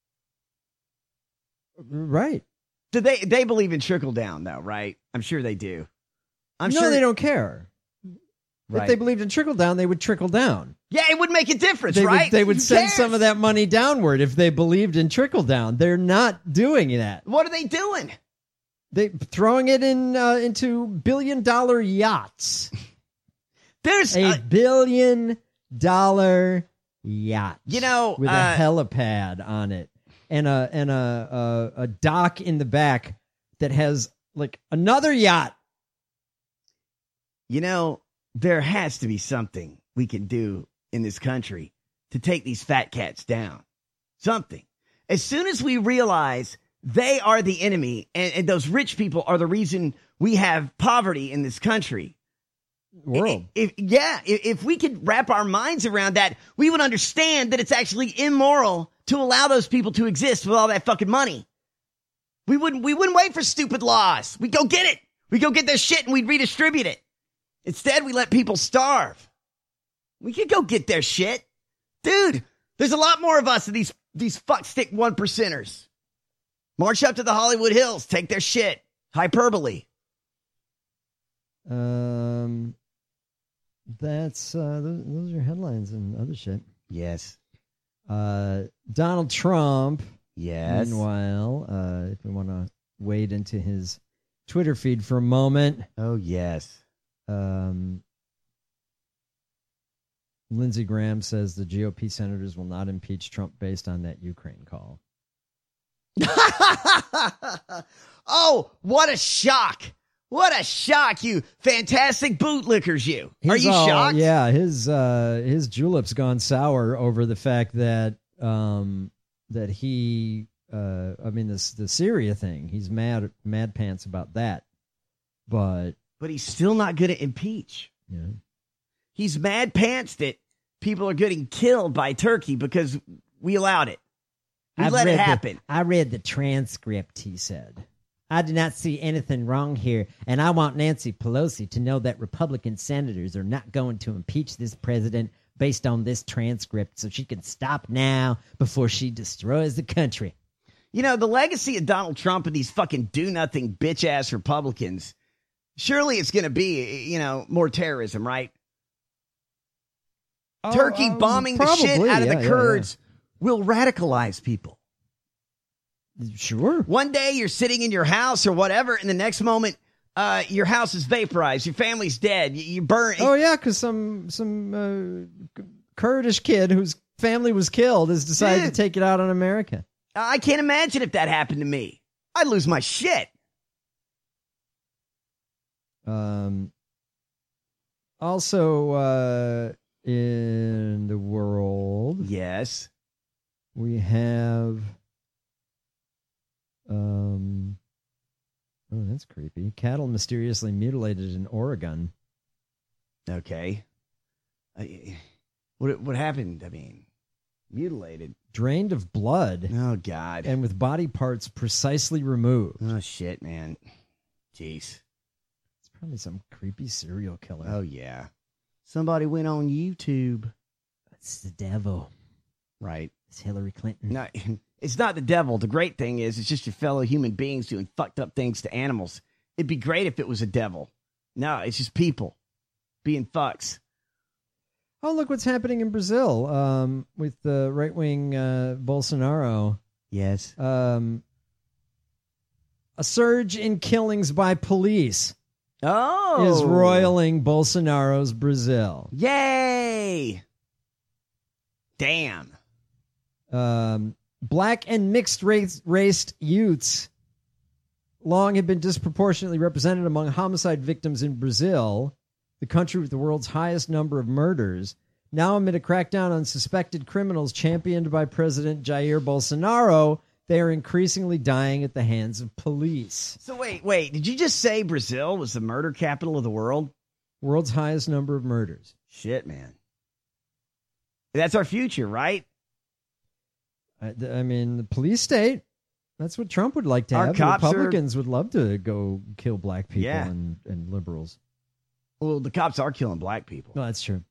Right. Do they believe in trickle down, though, right? I'm sure they do. I'm sure they don't care. Right. If they believed in trickle down, they would trickle down. Yeah, it would make a difference, right? They would send some of that money downward if they believed in trickle down. They're not doing that. What are they doing? They throwing it into $1 billion yachts. There's a $1 billion yacht. You know, with a helipad on it and a dock in the back that has like another yacht. You know, there has to be something we can do in this country to take these fat cats down. Something. As soon as we realize they are the enemy and those rich people are the reason we have poverty in this country. World. If we could wrap our minds around that, we would understand that it's actually immoral to allow those people to exist with all that fucking money. We wouldn't wait for stupid laws. We'd go get it. We'd go get their shit and we'd redistribute it. Instead, we let people starve. We could go get their shit. Dude, there's a lot more of us than these fuckstick 1%ers. March up to the Hollywood Hills. Take their shit. Hyperbole. That's those are your headlines and other shit. Yes. Donald Trump. Yes. Meanwhile, if we want to wade into his Twitter feed for a moment. Oh, yes. Lindsey Graham says the GOP senators will not impeach Trump based on that Ukraine call. Oh, what a shock. What a shock, you fantastic bootlickers, you. Are you shocked? Yeah, his julep's gone sour over the fact that that he the Syria thing, he's mad pants about that. But he's still not going to impeach. Yeah. He's mad pants that people are getting killed by Turkey because we allowed it. We let it happen. I read the transcript, he said. I do not see anything wrong here, and I want Nancy Pelosi to know that Republican senators are not going to impeach this president based on this transcript, so she can stop now before she destroys the country. You know, the legacy of Donald Trump and these fucking do-nothing bitch-ass Republicans, surely it's going to be, more terrorism, right? Turkey bombing the shit out of the Kurds will radicalize people. Sure. One day you're sitting in your house or whatever, and the next moment your house is vaporized, your family's dead, you burn. Oh yeah, because some Kurdish kid whose family was killed has decided to take it out on America. I can't imagine if that happened to me. I'd lose my shit. Also, in the world, yes, we have. Oh, that's creepy. Cattle mysteriously mutilated in Oregon. Okay. What happened? I mean, mutilated. Drained of blood. Oh, God. And with body parts precisely removed. Oh, shit, man. Jeez. It's probably some creepy serial killer. Oh, yeah. Somebody went on YouTube. It's the devil. Right. It's Hillary Clinton. No, it's not the devil. The great thing is it's just your fellow human beings doing fucked up things to animals. It'd be great if it was a devil. No, it's just people being fucks. Oh, look what's happening in Brazil with the right-wing Bolsonaro. Yes. A surge in killings by police. Oh. Is roiling Bolsonaro's Brazil. Yay. Damn. Black and mixed-raced youths long have been disproportionately represented among homicide victims in Brazil, the country with the world's highest number of murders. Now, amid a crackdown on suspected criminals championed by President Jair Bolsonaro, they are increasingly dying at the hands of police. So wait, did you just say Brazil was the murder capital of the world? World's highest number of murders. Shit, man. That's our future, right? I mean, the police state, that's what Trump would like to Our have. cops Republicans would love to go kill black people Yeah. and liberals. Well, the cops are killing black people. No, that's true.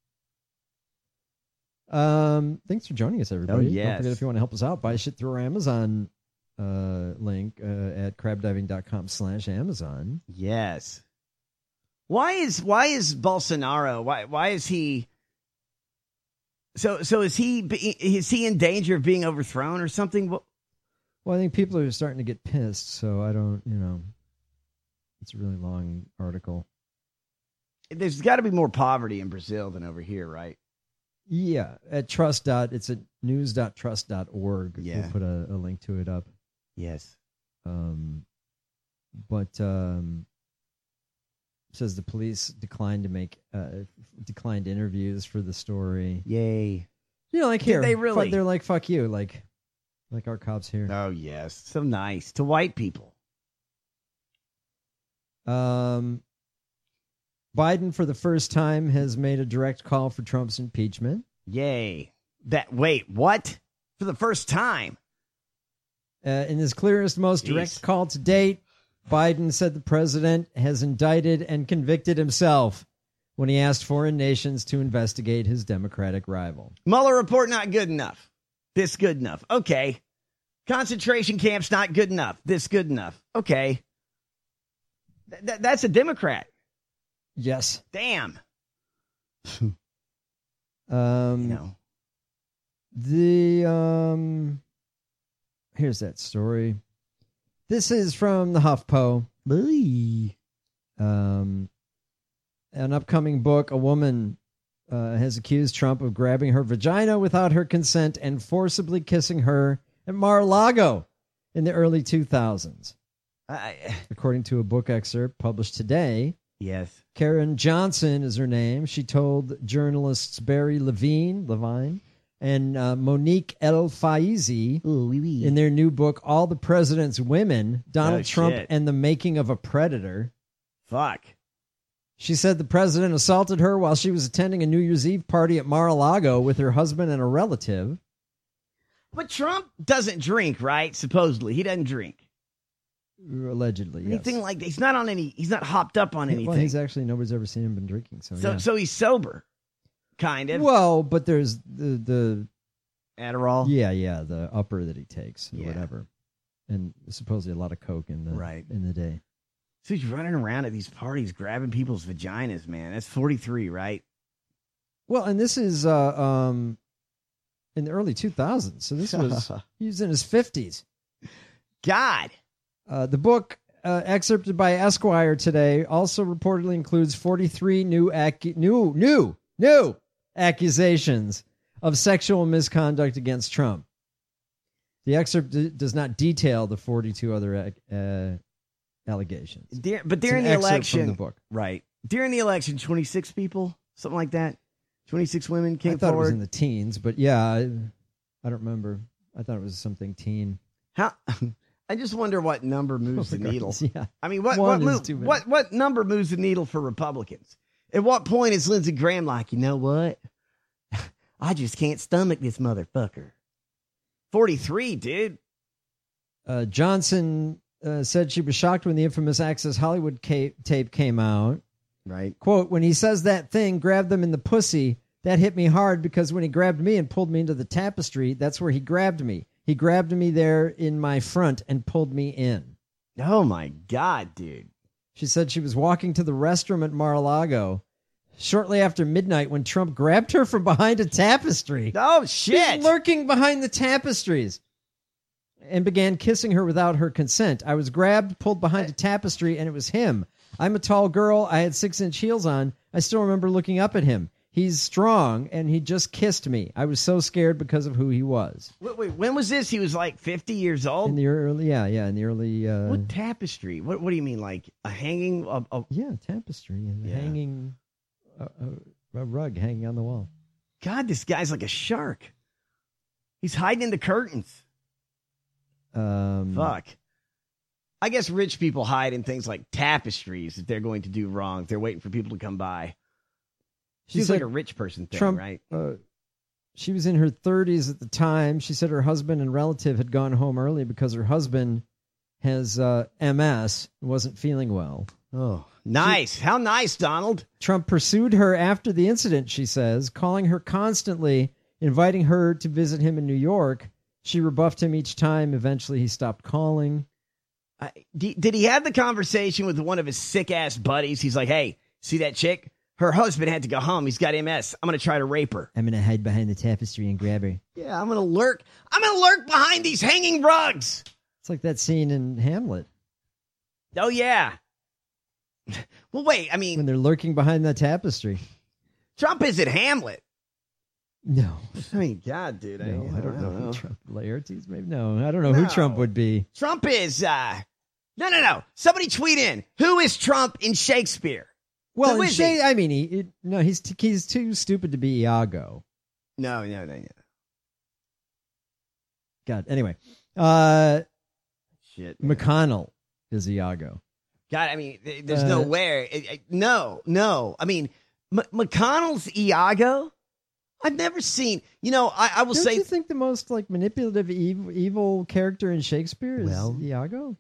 Thanks for joining us, everybody. Oh, yes. Don't forget, if you want to help us out, buy shit through our Amazon link at crabdiving.com/Amazon. Yes. Why is Bolsonaro? Why is he? So is he in danger of being overthrown or something? Well, I think people are starting to get pissed, so I don't, it's a really long article. There's got to be more poverty in Brazil than over here, right? Yeah, at it's at news.trust.org. Yeah. We'll put a link to it up. Yes. But says the police declined interviews for the story. Yay. Like here. Did they really? They're like, fuck you, like our cops here. Oh, yes. So nice. To white people. Biden, for the first time, has made a direct call for Trump's impeachment. Yay. Wait, what? For the first time? In his clearest, most direct call to date, Biden said the president has indicted and convicted himself when he asked foreign nations to investigate his Democratic rival. Mueller report not good enough. This good enough. Okay. Concentration camps not good enough. This good enough. Okay. That's a Democrat. Yes. Damn. Here's that story. This is from the HuffPo. An upcoming book. A woman has accused Trump of grabbing her vagina without her consent and forcibly kissing her at Mar-a-Lago in the early 2000s. According to a book excerpt published today. Yes. Karen Johnson is her name. She told journalists Barry Levine and Monique El Faizi in their new book, All the President's Women, Donald Trump and the Making of a Predator. Fuck. She said the president assaulted her while she was attending a New Year's Eve party at Mar-a-Lago with her husband and a relative. But Trump doesn't drink, right? Supposedly. He doesn't drink. Allegedly, anything yes. like that. He's not hopped up on anything. Well, nobody's ever seen him been drinking. So he's sober, kind of. Well, but there's the Adderall. Yeah, the upper that he takes or whatever, and supposedly a lot of coke in the day. So he's running around at these parties grabbing people's vaginas, man. That's 43, right? Well, and this is in the early 2000s. So this was he was in his 50s. God. The book, excerpted by Esquire today, also reportedly includes 43 new accusations of sexual misconduct against Trump. The excerpt does not detail the 42 other allegations. But during the election, from the book. Right? During the election, 26 people, something like that. 26 women came forward. I thought it was in the teens, but yeah, I don't remember. I thought it was something teen. How? I just wonder what number moves the needle. Yeah. I mean, what number moves the needle for Republicans? At what point is Lindsey Graham like, you know what? I just can't stomach this motherfucker. 43, dude. Johnson said she was shocked when the infamous Access Hollywood tape came out. Right. Quote, when he says that thing, grab them in the pussy, that hit me hard because when he grabbed me and pulled me into the tapestry, that's where he grabbed me. He grabbed me there in my front and pulled me in. Oh, my God, dude. She said she was walking to the restroom at Mar-a-Lago shortly after midnight when Trump grabbed her from behind a tapestry. Oh, shit. He's lurking behind the tapestries and began kissing her without her consent. I was grabbed, pulled behind a tapestry, and it was him. I'm a tall girl. I had 6-inch heels on. I still remember looking up at him. He's strong, and he just kissed me. I was so scared because of who he was. Wait, when was this? He was like 50 years old? In the early, in the early... what tapestry? What do you mean, like a hanging... tapestry and hanging... a rug hanging on the wall. God, this guy's like a shark. He's hiding in the curtains. Fuck. I guess rich people hide in things like tapestries if they're going to do wrong. They're waiting for people to come by. She's like a rich person thing, Trump, right? She was in her 30s at the time. She said her husband and relative had gone home early because her husband has MS and wasn't feeling well. Oh, nice. How nice, Donald. Trump pursued her after the incident, she says, calling her constantly, inviting her to visit him in New York. She rebuffed him each time. Eventually, he stopped calling. Did he have the conversation with one of his sick-ass buddies? He's like, hey, see that chick? Her husband had to go home. He's got MS. I'm going to try to rape her. I'm going to hide behind the tapestry and grab her. Yeah, I'm going to lurk. I'm going to lurk behind these hanging rugs. It's like that scene in Hamlet. Oh, yeah. Well, wait, I mean... when they're lurking behind that tapestry. Trump isn't Hamlet. No. I mean, God, dude. I don't know who Trump... Laertes, maybe? No, I don't know who Trump would be. Trump is... No. Somebody tweet in. Who is Trump in Shakespeare? Well, I mean, he's too stupid to be Iago. No. God, anyway. Shit. Man. McConnell is Iago. God, I mean, there's no way. No. I mean, McConnell's Iago? I've never seen, I will say. Don't you think the most manipulative, evil character in Shakespeare is Iago?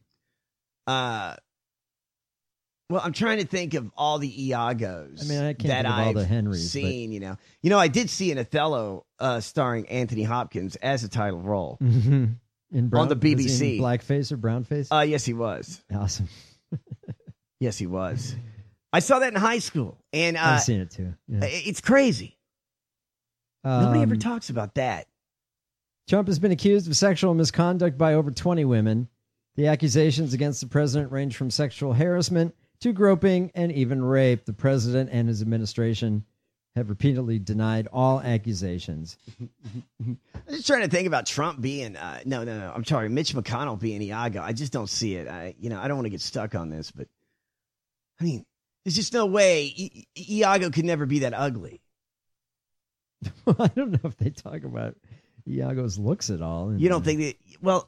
Well, I'm trying to think of all the Iagos. I mean, I can't think of all the Henrys. Seen, I did see an Othello starring Anthony Hopkins as a title role on the BBC. In blackface or brownface? Yes, he was. Awesome. Yes, he was. I saw that in high school, and I've seen it too. Yeah. It's crazy. Nobody ever talks about that. Trump has been accused of sexual misconduct by over 20 women. The accusations against the president range from sexual harassment to groping and even rape. The president and his administration have repeatedly denied all accusations. I'm just trying to think about Trump being, no. I'm sorry, Mitch McConnell being Iago. I just don't see it. I don't want to get stuck on this, but I mean, there's just no way Iago could never be that ugly. I don't know if they talk about Iago's looks at all. You don't think that? Well,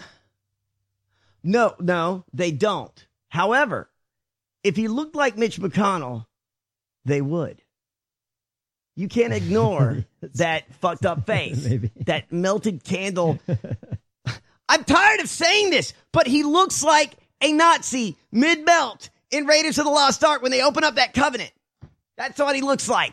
no, they don't. However, if he looked like Mitch McConnell, they would. You can't ignore that fucked up face, that melted candle. I'm tired of saying this, but he looks like a Nazi mid-melt in Raiders of the Lost Ark when they open up that covenant. That's what he looks like.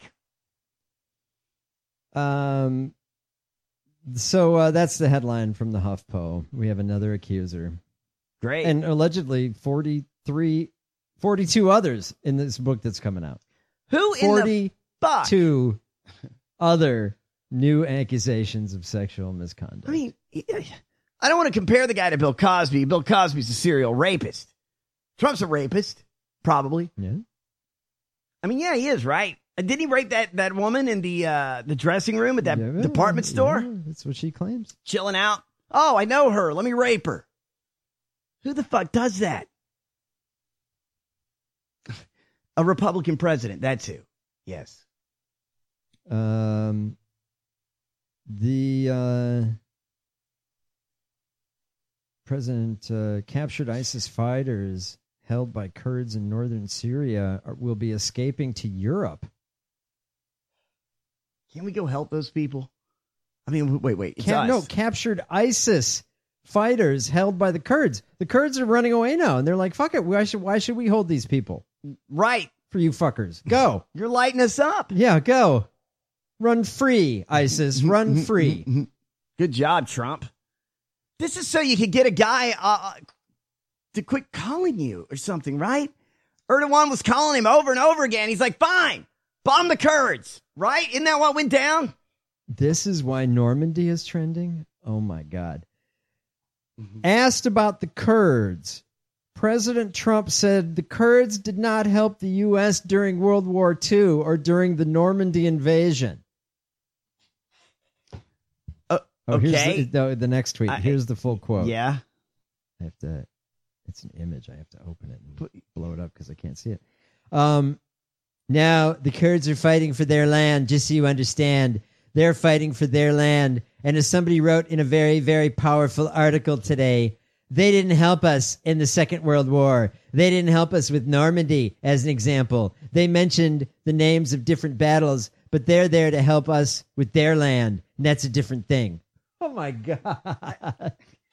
So that's the headline from the HuffPo. We have another accuser. Great. And allegedly 42 others in this book that's coming out. Who in the fuck? 42 other new accusations of sexual misconduct. I mean, I don't want to compare the guy to Bill Cosby. Bill Cosby's a serial rapist. Trump's a rapist, probably. Yeah. I mean, yeah, he is, right? Didn't he rape that woman in the dressing room at that department store? Yeah, that's what she claims. Chilling out. Oh, I know her. Let me rape her. Who the fuck does that? A Republican president. That's who. Yes. The president captured ISIS fighters held by Kurds in northern Syria will be escaping to Europe. Can we go help those people? I mean, wait. It's us. No, captured ISIS fighters held by the Kurds. The Kurds are running away now, and they're like, fuck it. Why should we hold these people? Right. For you fuckers. Go. You're lighting us up. Yeah, go. Run free, ISIS. Run free. Good job, Trump. This is so you could get a guy to quit calling you or something, right? Erdogan was calling him over and over again. He's like, fine, bomb the Kurds, right? Isn't that what went down? This is why Normandy is trending. Oh, my God. Asked about the Kurds, President Trump said the Kurds did not help the U.S. during World War II or during the Normandy invasion. Okay. Here's the next tweet. Here's the full quote. Yeah. It's an image. I have to open it and blow it up because I can't see it. Now, the Kurds are fighting for their land, just so you understand. They're fighting for their land. And as somebody wrote in a very, very powerful article today, they didn't help us in the Second World War. They didn't help us with Normandy, as an example. They mentioned the names of different battles, but they're there to help us with their land. And that's a different thing. Oh, my God.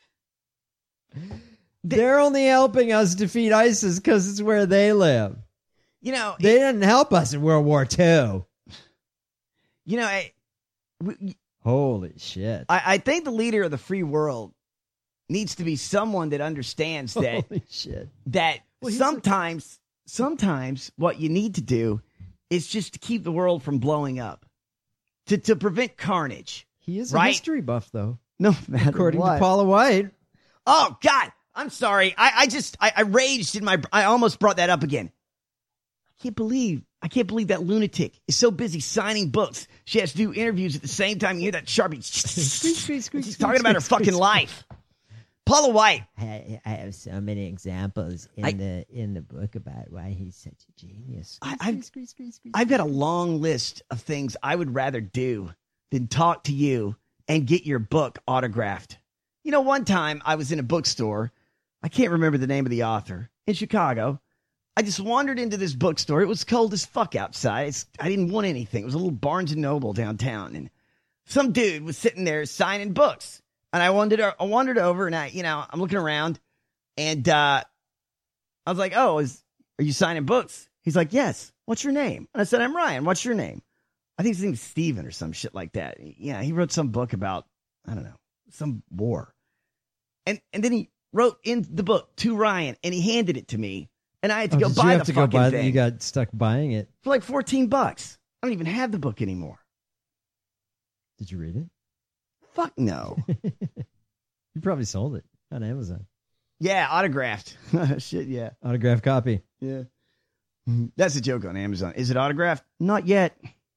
They're only helping us defeat ISIS because it's where they live. You know, they didn't help us in World War II. You know, holy shit. I think the leader of the free world needs to be someone that understands that. Holy shit. That sometimes what you need to do is just to keep the world from blowing up, to prevent carnage. He is a history buff, though. No matter according what. to Paula White. Oh God, I'm sorry. I raged in I almost brought that up again. I can't believe that lunatic is so busy signing books. She has to do interviews at the same time. You hear that Sharpie. She's talking about her fucking life. Paula White. I have so many examples in the book about why he's such a genius. I've got a long list of things I would rather do than talk to you and get your book autographed. You know, one time I was in a bookstore. I can't remember the name of the author in Chicago. I just wandered into this bookstore. It was cold as fuck outside. I didn't want anything. It was a little Barnes and Noble downtown, and some dude was sitting there signing books. And I wandered over, and I'm looking around, and I was like, "Oh, are you signing books?" He's like, "Yes." "What's your name?" And I said, "I'm Ryan." "What's your name?" I think his name's Steven or some shit like that. Yeah, he wrote some book about, I don't know, some war. And then he wrote in the book to Ryan, and he handed it to me. And I had to go buy the fucking thing. You got stuck buying it. For like $14. I don't even have the book anymore. Did you read it? Fuck no. You probably sold it on Amazon. Yeah, autographed. Shit, yeah. Autographed copy. Yeah. That's a joke on Amazon. Is it autographed? Not yet.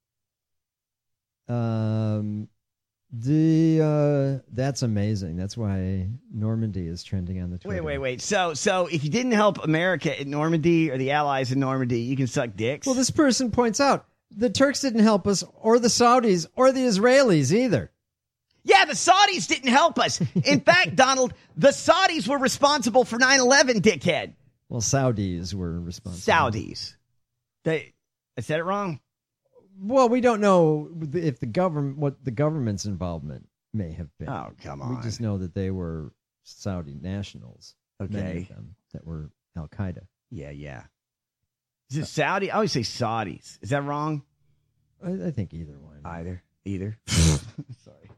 That's amazing. That's why Normandy is trending on the Twitter. Wait. So if you didn't help America in Normandy or the Allies in Normandy, you can suck dicks? Well, this person points out the Turks didn't help us, or the Saudis, or the Israelis either. Yeah, the Saudis didn't help us. In fact, Donald, the Saudis were responsible for 9/11, dickhead. Well, Saudis were responsible. Saudis. I said it wrong? Well, we don't know if what the government's involvement may have been. Oh, come on. We just know that they were Saudi nationals. Okay. Many of them that were Al-Qaeda. Yeah. Is it Saudi? I always say Saudis. Is that wrong? I think either one. Either. Sorry.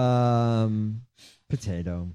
Potato.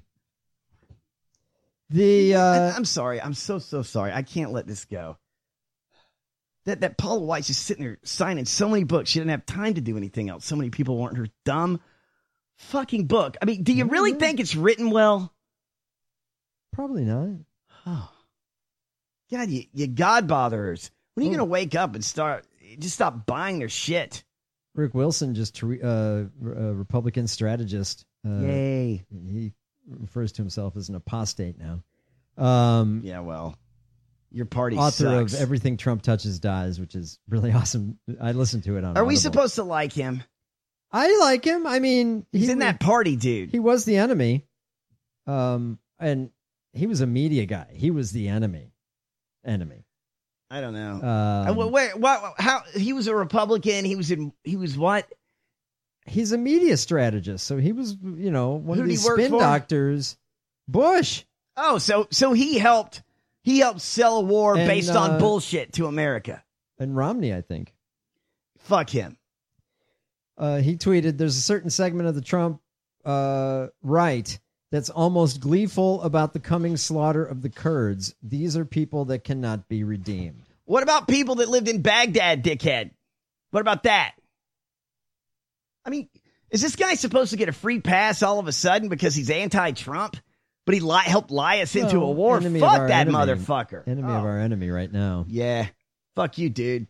I'm sorry. I'm so sorry. I can't let this go. That Paula White's just sitting there signing so many books. She didn't have time to do anything else. So many people want her dumb fucking book. I mean, do you really think it's written well? Probably not. Oh. God, you God botherers. When are you going to wake up and stop buying their shit? Rick Wilson, just a Republican strategist. Yay. He refers to himself as an apostate now. Yeah, well, your party author sucks. of Everything Trump Touches Dies, which is really awesome. I listened to it on Are we Audible. supposed to like him? I like him. I mean, he's in that party, dude. He was the enemy. And he was a media guy. He was the enemy. I don't know. What? How? He was a Republican. He was what? He's a media strategist. So he was, one of these spin doctors. Bush. Oh, so he helped sell a war based on bullshit to America. And Romney, I think. Fuck him. He tweeted, "There's a certain segment of the Trump right that's almost gleeful about the coming slaughter of the Kurds. These are people that cannot be redeemed." What about people that lived in Baghdad, dickhead? What about that? I mean, is this guy supposed to get a free pass all of a sudden because he's anti-Trump? But he helped lie us into a war? Fuck that motherfucker. Enemy of our enemy right now. Yeah. Fuck you, dude.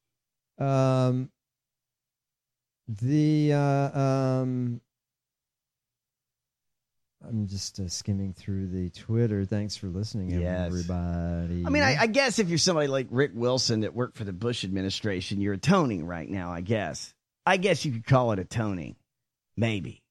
I'm just skimming through the Twitter. Thanks for listening, everybody. I mean, I guess if you're somebody like Rick Wilson that worked for the Bush administration, you're atoning right now, I guess. I guess you could call it atoning. Maybe.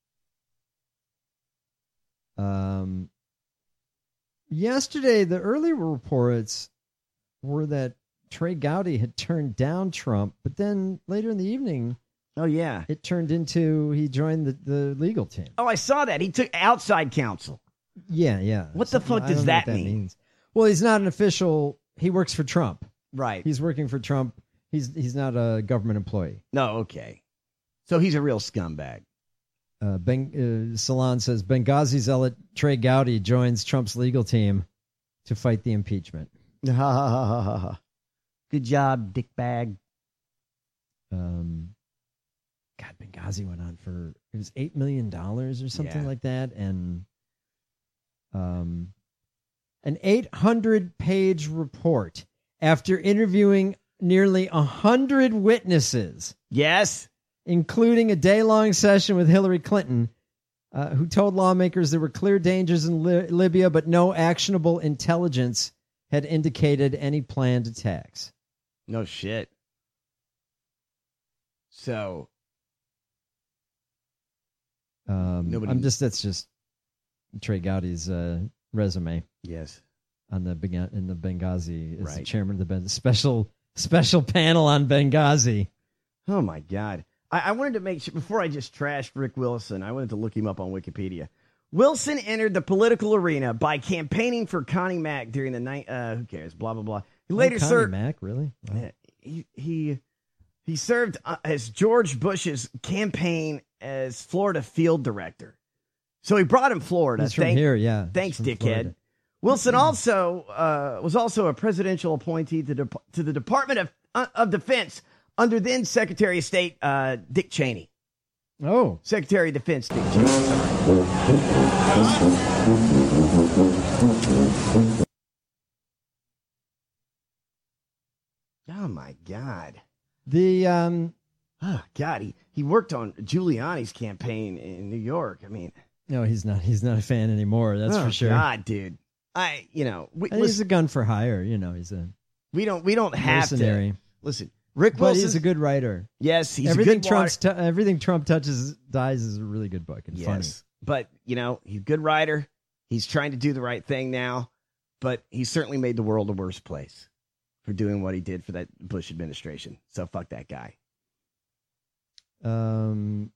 Yesterday, the early reports were that Trey Gowdy had turned down Trump, but then later in the evening, it turned into he joined the legal team. Oh, I saw that. He took outside counsel. Yeah. What the fuck does that mean? Well, he's not an official. He works for Trump. Right. He's working for Trump. He's not a government employee. No, okay. So he's a real scumbag. Salon says Benghazi zealot Trey Gowdy joins Trump's legal team to fight the impeachment. Good job, dickbag. God, Benghazi went on for it was $8 million or something like that, and an 800-page report after interviewing nearly 100 witnesses. Yes. Including a day-long session with Hillary Clinton, who told lawmakers there were clear dangers in Libya, but no actionable intelligence had indicated any planned attacks. No shit. So, that's just Trey Gowdy's resume. Yes. In the Benghazi, as the chairman of the special panel on Benghazi. Oh my God. I wanted to make sure, before I just trashed Rick Wilson, I wanted to look him up on Wikipedia. Wilson entered the political arena by campaigning for Connie Mack during the night. Who cares? Blah, blah, blah. He later served. Connie Mack, really? Wow. He served as George Bush's campaign as Florida field director. So he brought him Florida. He's from here, yeah. Thanks, dickhead. Florida. Wilson also was also a presidential appointee to the Department of Defense under then Secretary of State Dick Cheney. Oh. Secretary of Defense Dick Cheney. Oh, my God. He worked on Giuliani's campaign in New York. I mean. No, he's not a fan anymore. That's for sure. God, dude. He's a gun for hire. He's a. We don't have mercenary. to listen. Rick Wilson, he's a good writer. Yes, he's everything a good everything Trump touches dies is a really good book and funny. But he's a good writer. He's trying to do the right thing now, but he certainly made the world a worse place for doing what he did for that Bush administration. So fuck that guy. God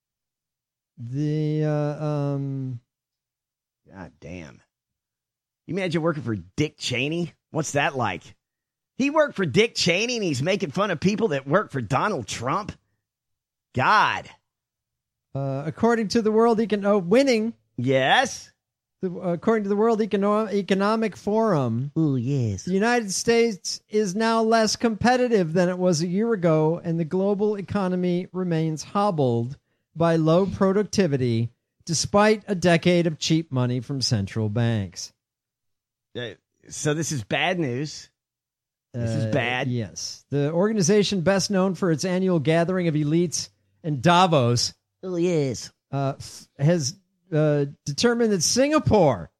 damn. You imagine working for Dick Cheney? What's that like? He worked for Dick Cheney and he's making fun of people that work for Donald Trump? God. According to the World winning. Yes. According to the World Economic Forum. Oh, yes. The United States is now less competitive than it was a year ago, and the global economy remains hobbled by low productivity despite a decade of cheap money from central banks. So this is bad news. This is bad. Yes. The organization best known for its annual gathering of elites in Davos has determined that Singapore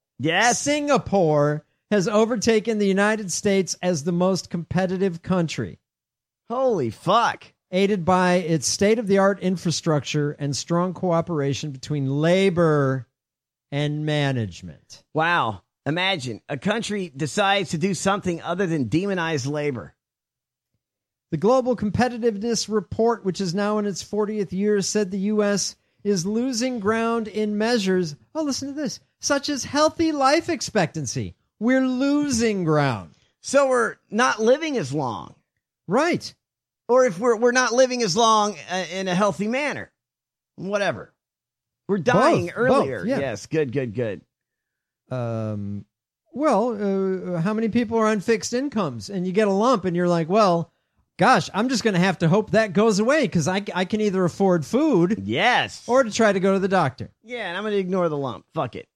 has overtaken the United States as the most competitive country. Holy fuck. Aided by its state-of-the-art infrastructure and strong cooperation between labor and management. Wow. Imagine a country decides to do something other than demonize labor. The Global Competitiveness Report, which is now in its 40th year, said the U.S. is losing ground in measures, listen to this, such as healthy life expectancy. We're losing ground. So we're not living as long. Right. Or if we're not living as long in a healthy manner. Whatever. We're dying earlier. Both, yeah. Yes, good. How many people are on fixed incomes and you get a lump and you're like, well, gosh, I'm just going to have to hope that goes away because I can either afford food. Yes. Or to try to go to the doctor. Yeah, and I'm going to ignore the lump. Fuck it.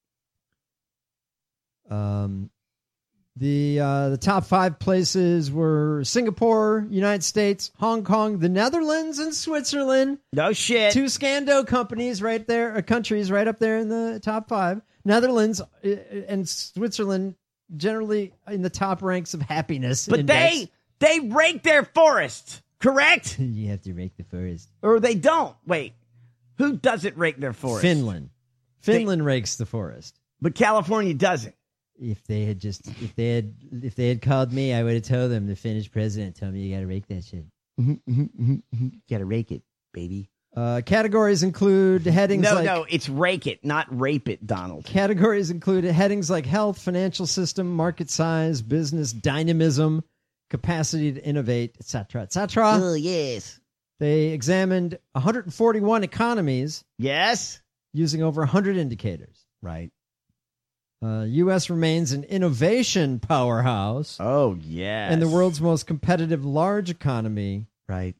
The top 5 places were Singapore, United States, Hong Kong, the Netherlands, and Switzerland. No shit. 2 Scando companies right there, countries right up there in the top 5. Netherlands and Switzerland generally in the top ranks of happiness. But index. they rake their forests, correct? You have to rake the forest. Or they don't. Wait, who doesn't rake their forest? Finland rakes the forest. But California doesn't. If they had called me, I would have told them. The Finnish president told me you got to rake that shit. You got to rake it, baby. Categories include headings No, it's rake it, not rape it, Donald. Categories include headings like health, financial system, market size, business dynamism, capacity to innovate, etc., etc. Oh, yes. They examined 141 economies. Yes. Using over 100 indicators. Right. U.S. remains an innovation powerhouse. Oh, yes. And the world's most competitive large economy. Right.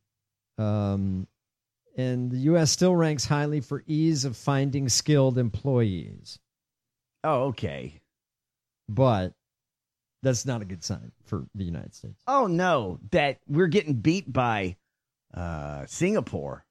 And the U.S. still ranks highly for ease of finding skilled employees. Oh, okay. But that's not a good sign for the United States. Oh, no. That we're getting beat by Singapore.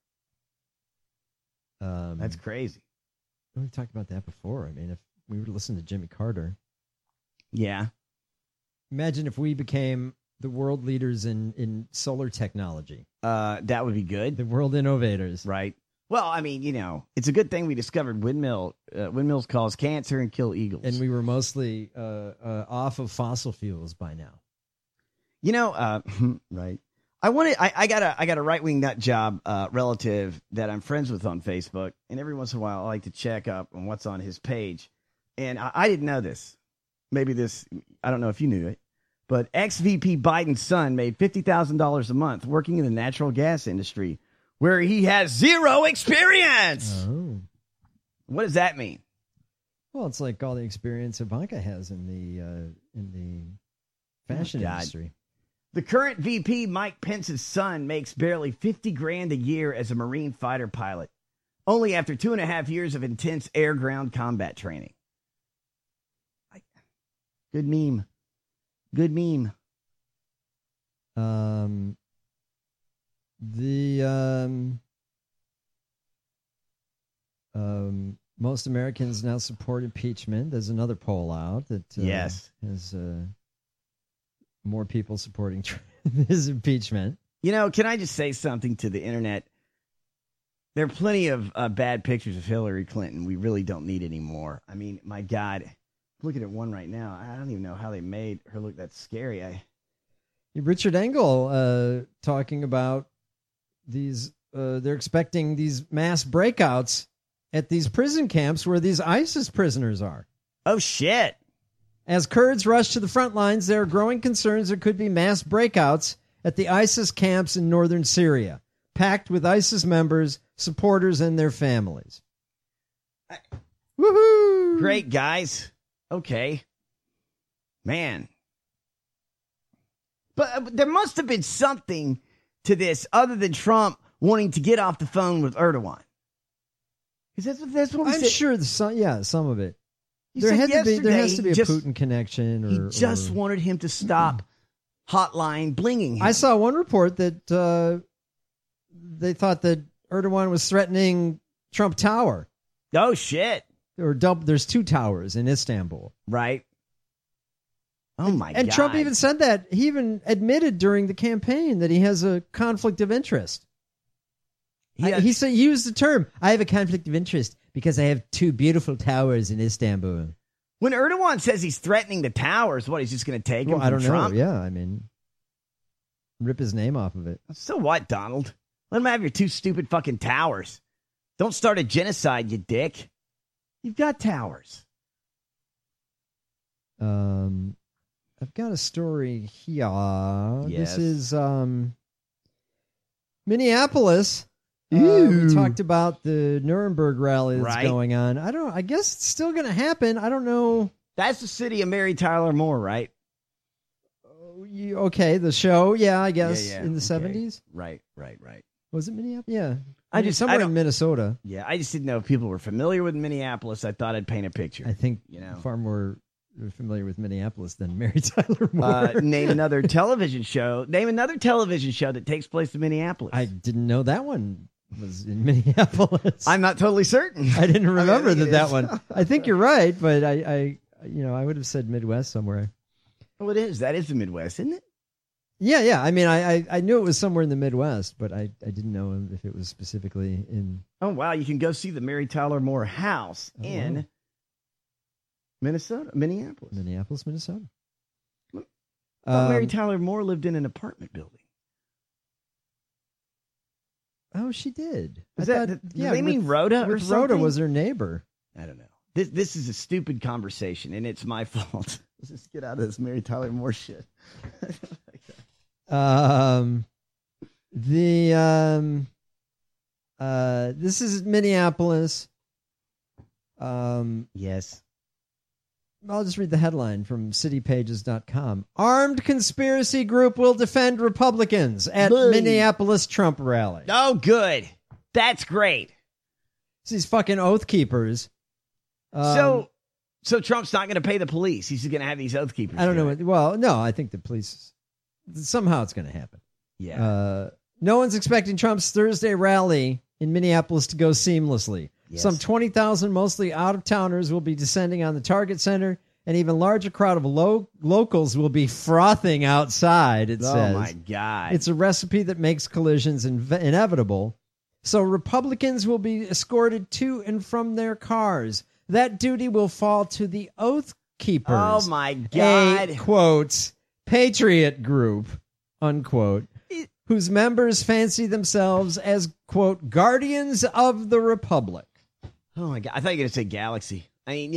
That's crazy. We talked about that before. I mean, if we were to listen to Jimmy Carter. Yeah. Imagine if we became the world leaders in solar technology. That would be good. The world innovators. Right. Well, I mean, it's a good thing we discovered windmills cause cancer and kill eagles. And we were mostly off of fossil fuels by now. Right. I got a right-wing nut job relative that I'm friends with on Facebook, and every once in a while I like to check up on what's on his page. And I didn't know this. Maybe I don't know if you knew it. But ex-VP Biden's son made $50,000 a month working in the natural gas industry where he has zero experience. Oh. What does that mean? Well, it's like all the experience Ivanka has in the fashion industry. The current VP, Mike Pence's son, makes barely $50,000 a year as a Marine fighter pilot, only after 2.5 years of intense air-ground combat training. Good meme. Good meme. Most Americans now support impeachment. There's another poll out that yes has more people supporting his impeachment. You know, can I just say something to the internet? There are plenty of bad pictures of Hillary Clinton. We really don't need any more. I mean, my God, looking at one right now. I don't even know how they made her look that scary. Richard Engel talking about these. They're expecting these mass breakouts at these prison camps where these ISIS prisoners are. Oh, shit. As Kurds rush to the front lines, there are growing concerns there could be mass breakouts at the ISIS camps in northern Syria, packed with ISIS members, supporters, and their families. Woohoo! Great, guys. Okay. Man. But there must have been something to this other than Trump wanting to get off the phone with Erdogan. Because that's what we I'm said. sure some of it. There has to be a just, Putin connection. He just wanted him to stop hotline blinging him. I saw one report that they thought that Erdogan was threatening Trump Tower. Oh, shit. There's 2 towers in Istanbul. Right. Oh, my God. And Trump even said that. He even admitted during the campaign that he has a conflict of interest. He said, he used the term, I have a conflict of interest because I have 2 beautiful towers in Istanbul. When Erdogan says he's threatening the towers, what, he's just going to take him from I don't Trump? know. Yeah, I mean, rip his name off of it. So what, Donald? Let him have your 2 stupid fucking towers. Don't start a genocide, you dick. You've got towers. I've got a story here. Yes. This is Minneapolis. We talked about the Nuremberg rally that's going on. I guess it's still going to happen. I don't know. That's the city of Mary Tyler Moore, right? Okay, the show. Yeah, I guess in the 70s. Right. Was it Minneapolis? Yeah. Somewhere in Minnesota. Yeah, I just didn't know if people were familiar with Minneapolis. I thought I'd paint a picture. I think far more familiar with Minneapolis than Mary Tyler Moore. Name another television show. Name another television show that takes place in Minneapolis. I didn't know that one was in Minneapolis. I'm not totally certain. I didn't remember that one. I think you're right, but I would have said Midwest somewhere. Well, it is. That is the Midwest, isn't it? Yeah. I mean, I knew it was somewhere in the Midwest, but I didn't know if it was specifically in. Oh, wow. You can go see the Mary Tyler Moore house in Minnesota, Minneapolis, Minnesota. Mary Tyler Moore lived in an apartment building. Oh, she did. Do they mean Rhoda or something? Rhoda was her neighbor. I don't know. This is a stupid conversation, and it's my fault. Let's just get out of this Mary Tyler Moore shit. This is Minneapolis. Yes. I'll just read the headline from citypages.com. Armed conspiracy group will defend Republicans at Minneapolis Trump rally. Oh, good. That's great. It's these fucking Oath Keepers. So Trump's not going to pay the police. He's going to have these Oath Keepers. I don't know. Well, no, I think the police, somehow it's going to happen. Yeah. No one's expecting Trump's Thursday rally in Minneapolis to go seamlessly. Yes. Some 20,000 mostly out-of-towners will be descending on the Target Center. An even larger crowd of locals will be frothing outside, it says. Oh, my God. It's a recipe that makes collisions inevitable. So Republicans will be escorted to and from their cars. That duty will fall to the Oath Keepers. Oh, my God. A, quote, patriot group, unquote, whose members fancy themselves as, quote, guardians of the Republic. Oh, my God. I thought you were going to say Galaxy. I mean,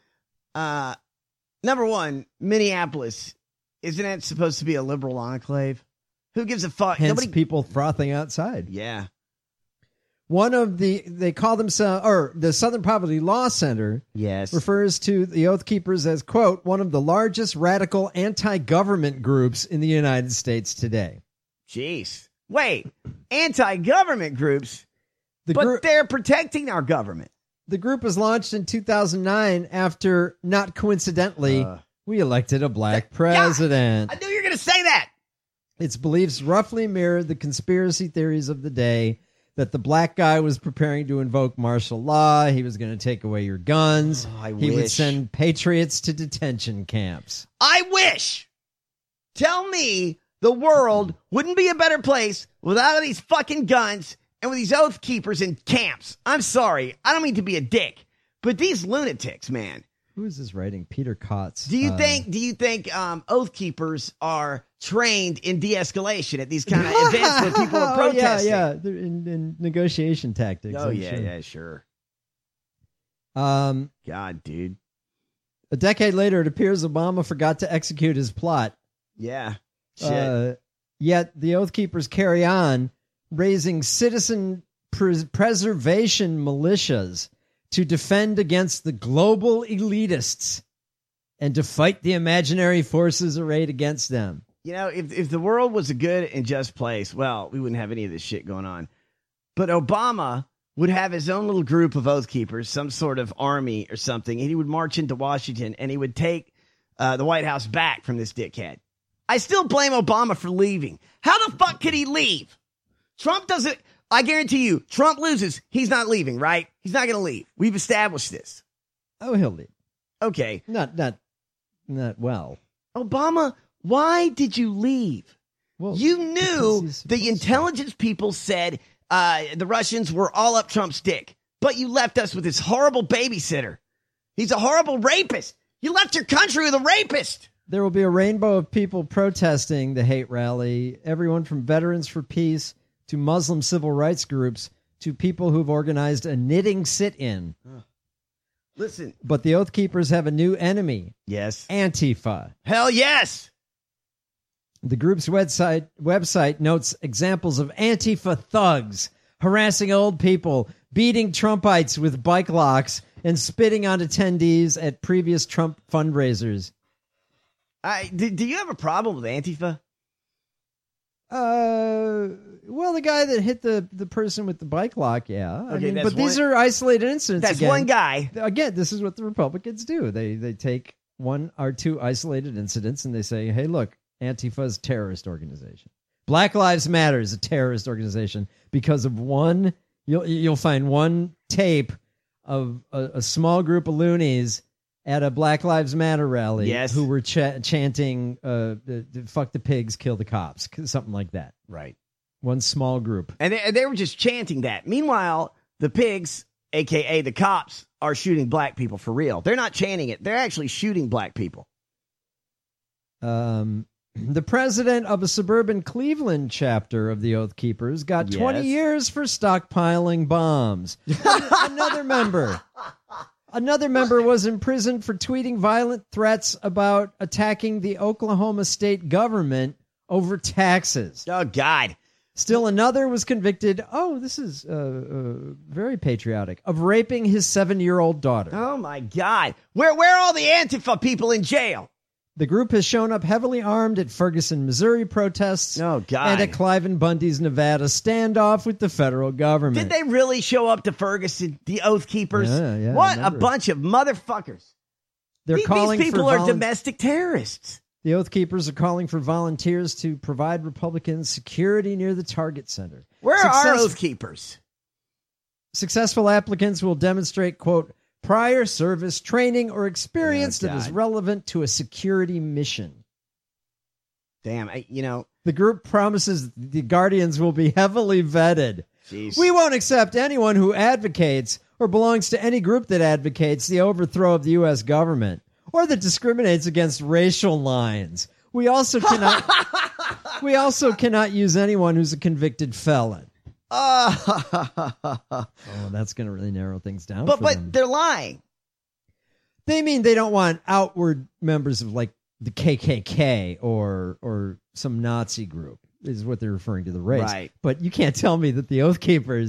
number one, Minneapolis, isn't it supposed to be a liberal enclave? Who gives a fuck? Hence people frothing outside. Yeah. One of they call themselves, or the Southern Poverty Law Center, yes, refers to the Oath Keepers as, quote, one of the largest radical anti-government groups in the United States today. Jeez. Wait, anti-government groups? But they're protecting our government. The group was launched in 2009 after, not coincidentally, we elected a black president. I knew you were going to say that. Its beliefs roughly mirrored the conspiracy theories of the day that the black guy was preparing to invoke martial law. He was going to take away your guns. He would send patriots to detention camps. I wish. Tell me the world wouldn't be a better place without these fucking guns and with these Oath Keepers in camps. I'm sorry. I don't mean to be a dick, but these lunatics, man. Who is this writing? Peter Kotz. Do you think Oath Keepers are trained in de-escalation at these kind of events when people are protesting? Yeah. They're in negotiation tactics. Sure. God, dude. A decade later, it appears Obama forgot to execute his plot. Yeah. Shit. Yet the Oath Keepers carry on raising citizen preservation militias to defend against the global elitists and to fight the imaginary forces arrayed against them. You know, if the world was a good and just place, well, we wouldn't have any of this shit going on. But Obama would have his own little group of Oath Keepers, some sort of army or something, and he would march into Washington and he would take the White House back from this dickhead. I still blame Obama for leaving. How the fuck could he leave? Trump doesn't. I guarantee you, Trump loses. He's not leaving, right? He's not going to leave. We've established this. Oh, he'll leave. Okay. Not well. Obama, why did you leave? Well, you knew the intelligence people said the Russians were all up Trump's dick, but you left us with this horrible babysitter. He's a horrible rapist. You left your country with a rapist. There will be a rainbow of people protesting the hate rally, everyone from Veterans for Peace to Muslim civil rights groups to people who've organized a knitting sit-in. Listen. But the Oath Keepers have a new enemy. Yes. Antifa. Hell yes. The group's website notes examples of Antifa thugs harassing old people, beating Trumpites with bike locks, and spitting on attendees at previous Trump fundraisers. Do you have a problem with Antifa? Well, the guy that hit the person with the bike lock, yeah. Okay, but these are isolated incidents. That's one guy. Again, this is what the Republicans do. They take one or two isolated incidents and they say, hey, look, Antifa's a terrorist organization. Black Lives Matter is a terrorist organization because of one. You'll find one tape of a small group of loonies at a Black Lives Matter rally, yes, who were chanting, fuck the pigs, kill the cops, something like that. Right. One small group. And they were just chanting that. Meanwhile, the pigs, a.k.a. the cops, are shooting black people for real. They're not chanting it. They're actually shooting black people. The president of a suburban Cleveland chapter of the Oath Keepers got 20 years for stockpiling bombs. Another member was imprisoned for tweeting violent threats about attacking the Oklahoma state government over taxes. Oh, God. Still another was convicted, this is very patriotic, of raping his 7-year-old daughter. Oh, my God. Where are all the Antifa people in jail? The group has shown up heavily armed at Ferguson, Missouri protests. Oh, God. And at Clive Bundy's Nevada standoff with the federal government. Did they really show up to Ferguson, the Oath Keepers? Yeah, what a bunch of motherfuckers. These people are domestic terrorists. The Oath Keepers are calling for volunteers to provide Republicans security near the Target Center. Where are our Oath Keepers? Successful applicants will demonstrate, quote, prior service, training, or experience that is relevant to a security mission. Damn, the group promises the Guardians will be heavily vetted. Jeez. We won't accept anyone who advocates or belongs to any group that advocates the overthrow of the U.S. government or that discriminates against racial lines. We also cannot use anyone who's a convicted felon. That's going to really narrow things down. But they're lying. They mean they don't want outward members of like the KKK or some Nazi group is what they're referring to the race. Right. But you can't tell me that the Oath Keepers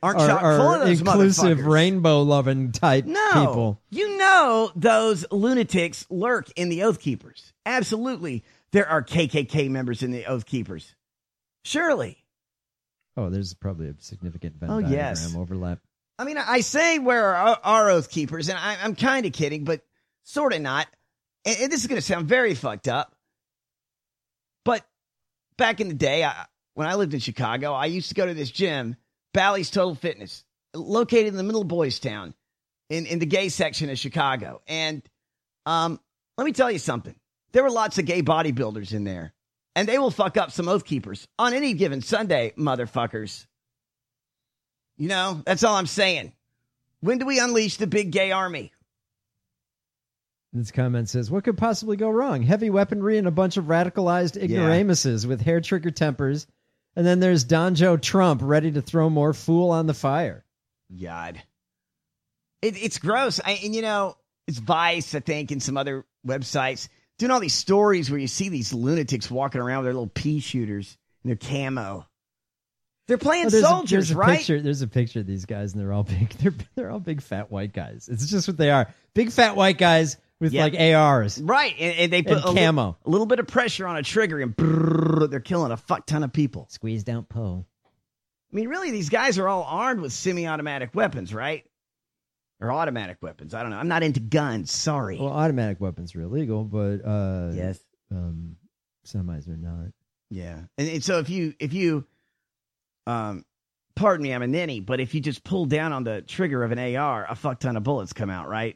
aren't chock full of those inclusive, motherfuckers. rainbow-loving type people. You know those lunatics lurk in the Oath Keepers. Absolutely. There are KKK members in the Oath Keepers. Surely. Oh, there's probably a significant Venn Oh, diagram yes. overlap. I mean, I say where are Oath Keepers, and I'm kind of kidding, but sort of not. And this is going to sound very fucked up. But back in the day, when I lived in Chicago, I used to go to this gym, Bally's Total Fitness, located in the middle of Boys Town, in the gay section of Chicago. And let me tell you something. There were lots of gay bodybuilders in there. And they will fuck up some Oath Keepers on any given Sunday, motherfuckers. You know, that's all I'm saying. When do we unleash the big gay army? This comment says, what could possibly go wrong? Heavy weaponry and a bunch of radicalized ignoramuses with hair trigger tempers. And then there's Donjo Trump ready to throw more fuel on the fire. God. It's gross. And, you know, it's Vice, I think, and some other websites doing all these stories where you see these lunatics walking around with their little pea shooters and their camo. They're playing soldiers, right? There's a picture of these guys, and they're all big. They're all big fat white guys. It's just what they are. Big fat white guys with like ARs. Right. And they put camo. A little bit of pressure on a trigger and brrr, they're killing a fuck ton of people. Squeezed out Poe. I mean, really, these guys are all armed with semi-automatic weapons, right? Or automatic weapons. I don't know. I'm not into guns. Sorry. Well, automatic weapons are illegal, but yes, semis are not. Yeah. And so if you pardon me, I'm a ninny, but if you just pull down on the trigger of an AR, a fuck ton of bullets come out, right?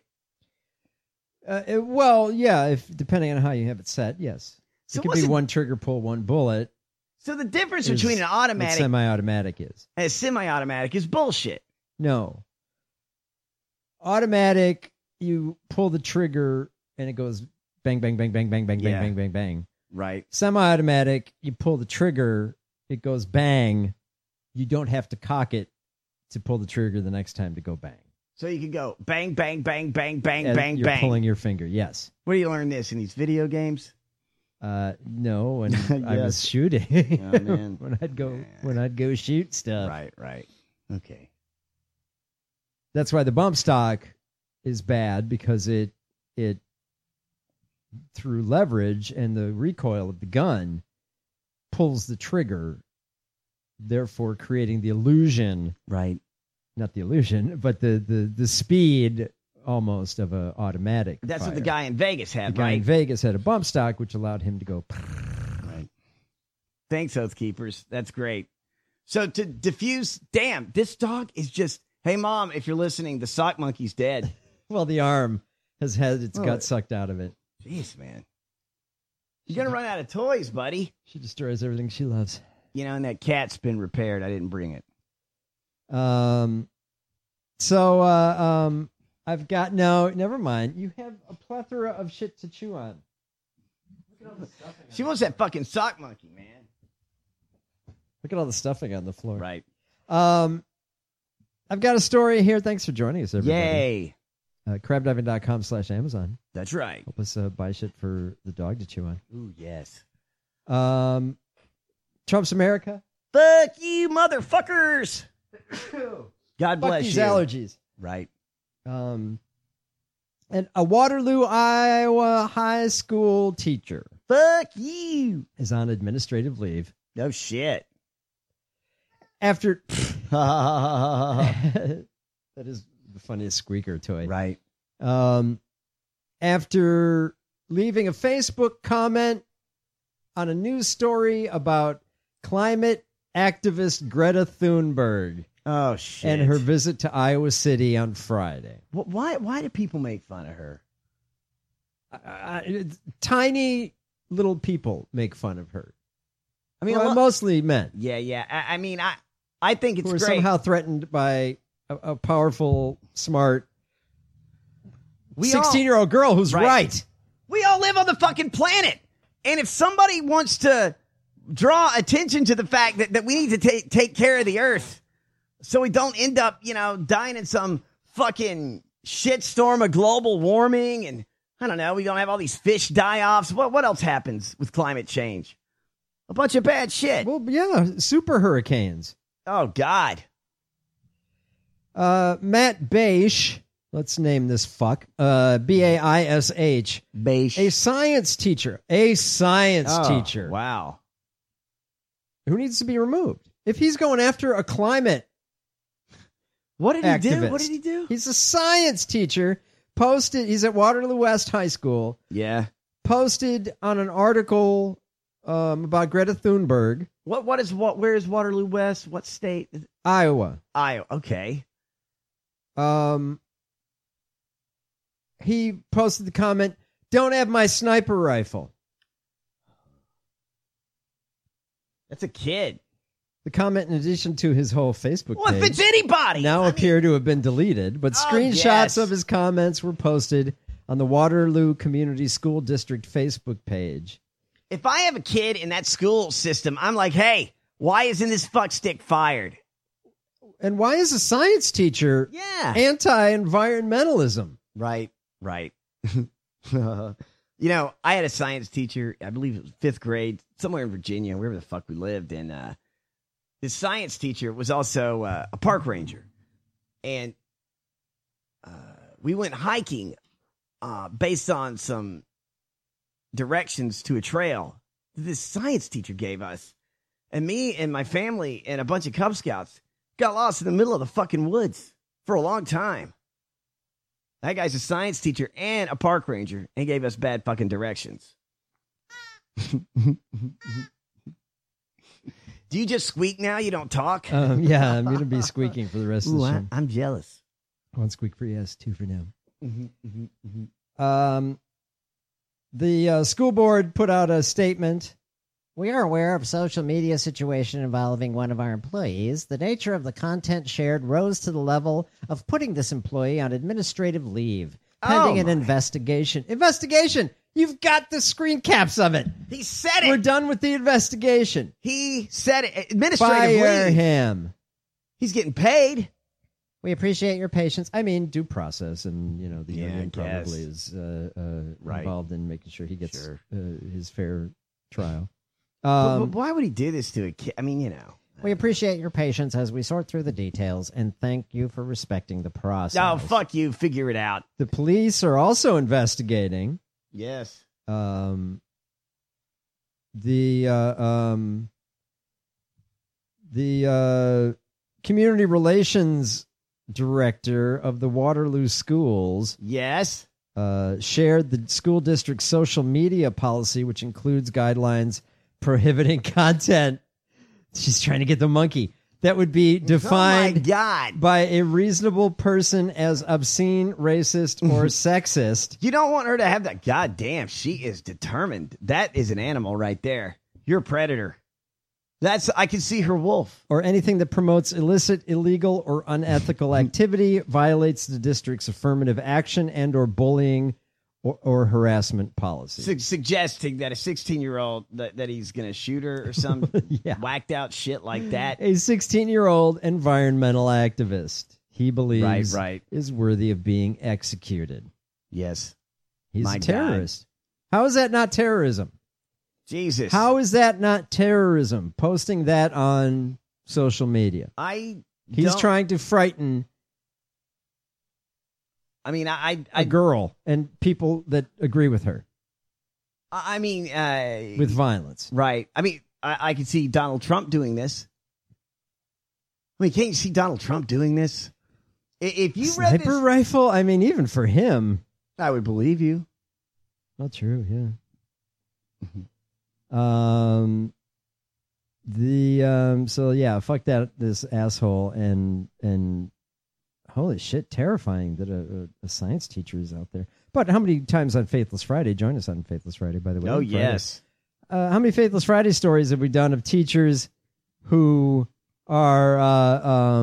Well, yeah, if depending on how you have it set, yes. So it could be one trigger pull, one bullet. So the difference between an automatic and semi-automatic is? And a semi-automatic is bullshit. No. Automatic, you pull the trigger and it goes bang, bang, bang, bang, bang, bang, bang, bang, bang, bang. Right. Semi-automatic, you pull the trigger, it goes bang. You don't have to cock it to pull the trigger the next time to go bang. So you can go bang, bang, bang, bang, bang, As bang, you're bang. Pulling your finger, yes. Where do you learn this? In these video games? No, when I was shooting. Oh, man. when I'd go shoot stuff. Right. Okay. That's why the bump stock is bad, because it through leverage and the recoil of the gun pulls the trigger, therefore creating the illusion. Right. Not the illusion, but the speed almost of an automatic. That's fire. what the guy in Vegas had, The guy in Vegas had a bump stock, which allowed him to go. Right. Thanks, Oath Keepers. That's great. So to diffuse, damn, this dog is just, hey, Mom, if you're listening, the sock monkey's dead. Well, the arm has had its gut sucked out of it. Jeez, man. You're going to run out of toys, buddy. She destroys everything she loves. You know, and that cat's been repaired. I didn't bring it. I've got, no, never mind. You have a plethora of shit to chew on. Look at all the stuffing. She wants that fucking sock monkey, man. Look at all the stuffing on the floor. Right. I've got a story here. Thanks for joining us, everybody. Yay. Crabdiving.com/Amazon. That's right. Help us buy shit for the dog to chew on. Ooh, yes. Trump's America. Fuck you, motherfuckers. God bless these you. allergies. Right. And a Waterloo, Iowa high school teacher. Fuck you. Is on administrative leave. No shit. After that is the funniest squeaker toy. Right. After leaving a Facebook comment on a news story about climate activist Greta Thunberg. Oh, shit. And her visit to Iowa City on Friday. Why do people make fun of her? Tiny little people make fun of her. I mean, mostly men. Yeah. I mean, I think it's who are great. Somehow threatened by a powerful, smart 16-year-old girl who's right. We all live on the fucking planet. And if somebody wants to draw attention to the fact that we need to take care of the earth so we don't end up, dying in some fucking shitstorm of global warming, and I don't know, we don't have all these fish die-offs. What else happens with climate change? A bunch of bad shit. Well, yeah, super hurricanes. Oh, God. Matt Baish, let's name this fuck, Baish. Baish. A science teacher. Teacher. Wow. Who needs to be removed? If he's going after a climate What did activist, he do? What did he do? He's a science teacher. He's at Waterloo West High School. Yeah. Posted on an article about Greta Thunberg. Where is Waterloo West? What state? Iowa. Okay. He posted the comment, "Don't have my sniper rifle." That's a kid. The comment, in addition to his whole Facebook Well, page, if it's anybody, now appear to have been deleted, but screenshots of his comments were posted on the Waterloo Community School District Facebook page. If I have a kid in that school system, I'm like, hey, why isn't this fuckstick fired? And why is a science teacher anti-environmentalism? Right. You know, I had a science teacher, I believe it was 5th grade, somewhere in Virginia, wherever the fuck we lived, and this science teacher was also a park ranger. And we went hiking based on some directions to a trail this science teacher gave us. And me and my family and a bunch of Cub Scouts got lost in the middle of the fucking woods for a long time. That guy's a science teacher and a park ranger and gave us bad fucking directions. Do you just squeak now? You don't talk? Yeah, I'm going to be squeaking for the rest of the show. I'm jealous. One squeak for yes, two for no. The school board put out a statement. We are aware of a social media situation involving one of our employees. The nature of the content shared rose to the level of putting this employee on administrative leave, pending an investigation. Investigation! You've got the screen caps of it. He said it. We're done with the investigation. He said it. Administrative Fire leave. him. He's getting paid. We appreciate your patience. I mean, due process, and the union probably is involved in making sure he gets his fair trial. But why would he do this to a kid? I mean, We appreciate your patience as we sort through the details, and thank you for respecting the process. Oh, fuck you. Figure it out. The police are also investigating. Yes. The community relations director of the Waterloo schools. Yes. Shared the school district's social media policy, which includes guidelines prohibiting content. She's trying to get the monkey. That would be defined by a reasonable person as obscene, racist, or sexist. You don't want her to have that. Goddamn, she is determined. That is an animal right there. You're a predator. I can see her wolf. Or anything that promotes illicit, illegal, or unethical activity, violates the district's affirmative action and or bullying or harassment policy. Suggesting that a 16-year-old, that he's going to shoot her or some whacked out shit like that. A 16-year-old environmental activist, he believes, is worthy of being executed. Yes. He's a terrorist. God. How is that not terrorism? Jesus. How is that not terrorism? Posting that on social media. He's trying to frighten a girl and people that agree with her. I mean, with violence. Right. I mean, I can see Donald Trump doing this. I mean, can't you see Donald Trump doing this? If you read Sniper rifle, I mean, even for him, I would believe you. Not true, yeah. Fuck this asshole and holy shit, terrifying that a science teacher is out there. But how many times on Faithless Friday? Join us on Faithless Friday, by the way. Oh, yes. How many Faithless Friday stories have we done of teachers who are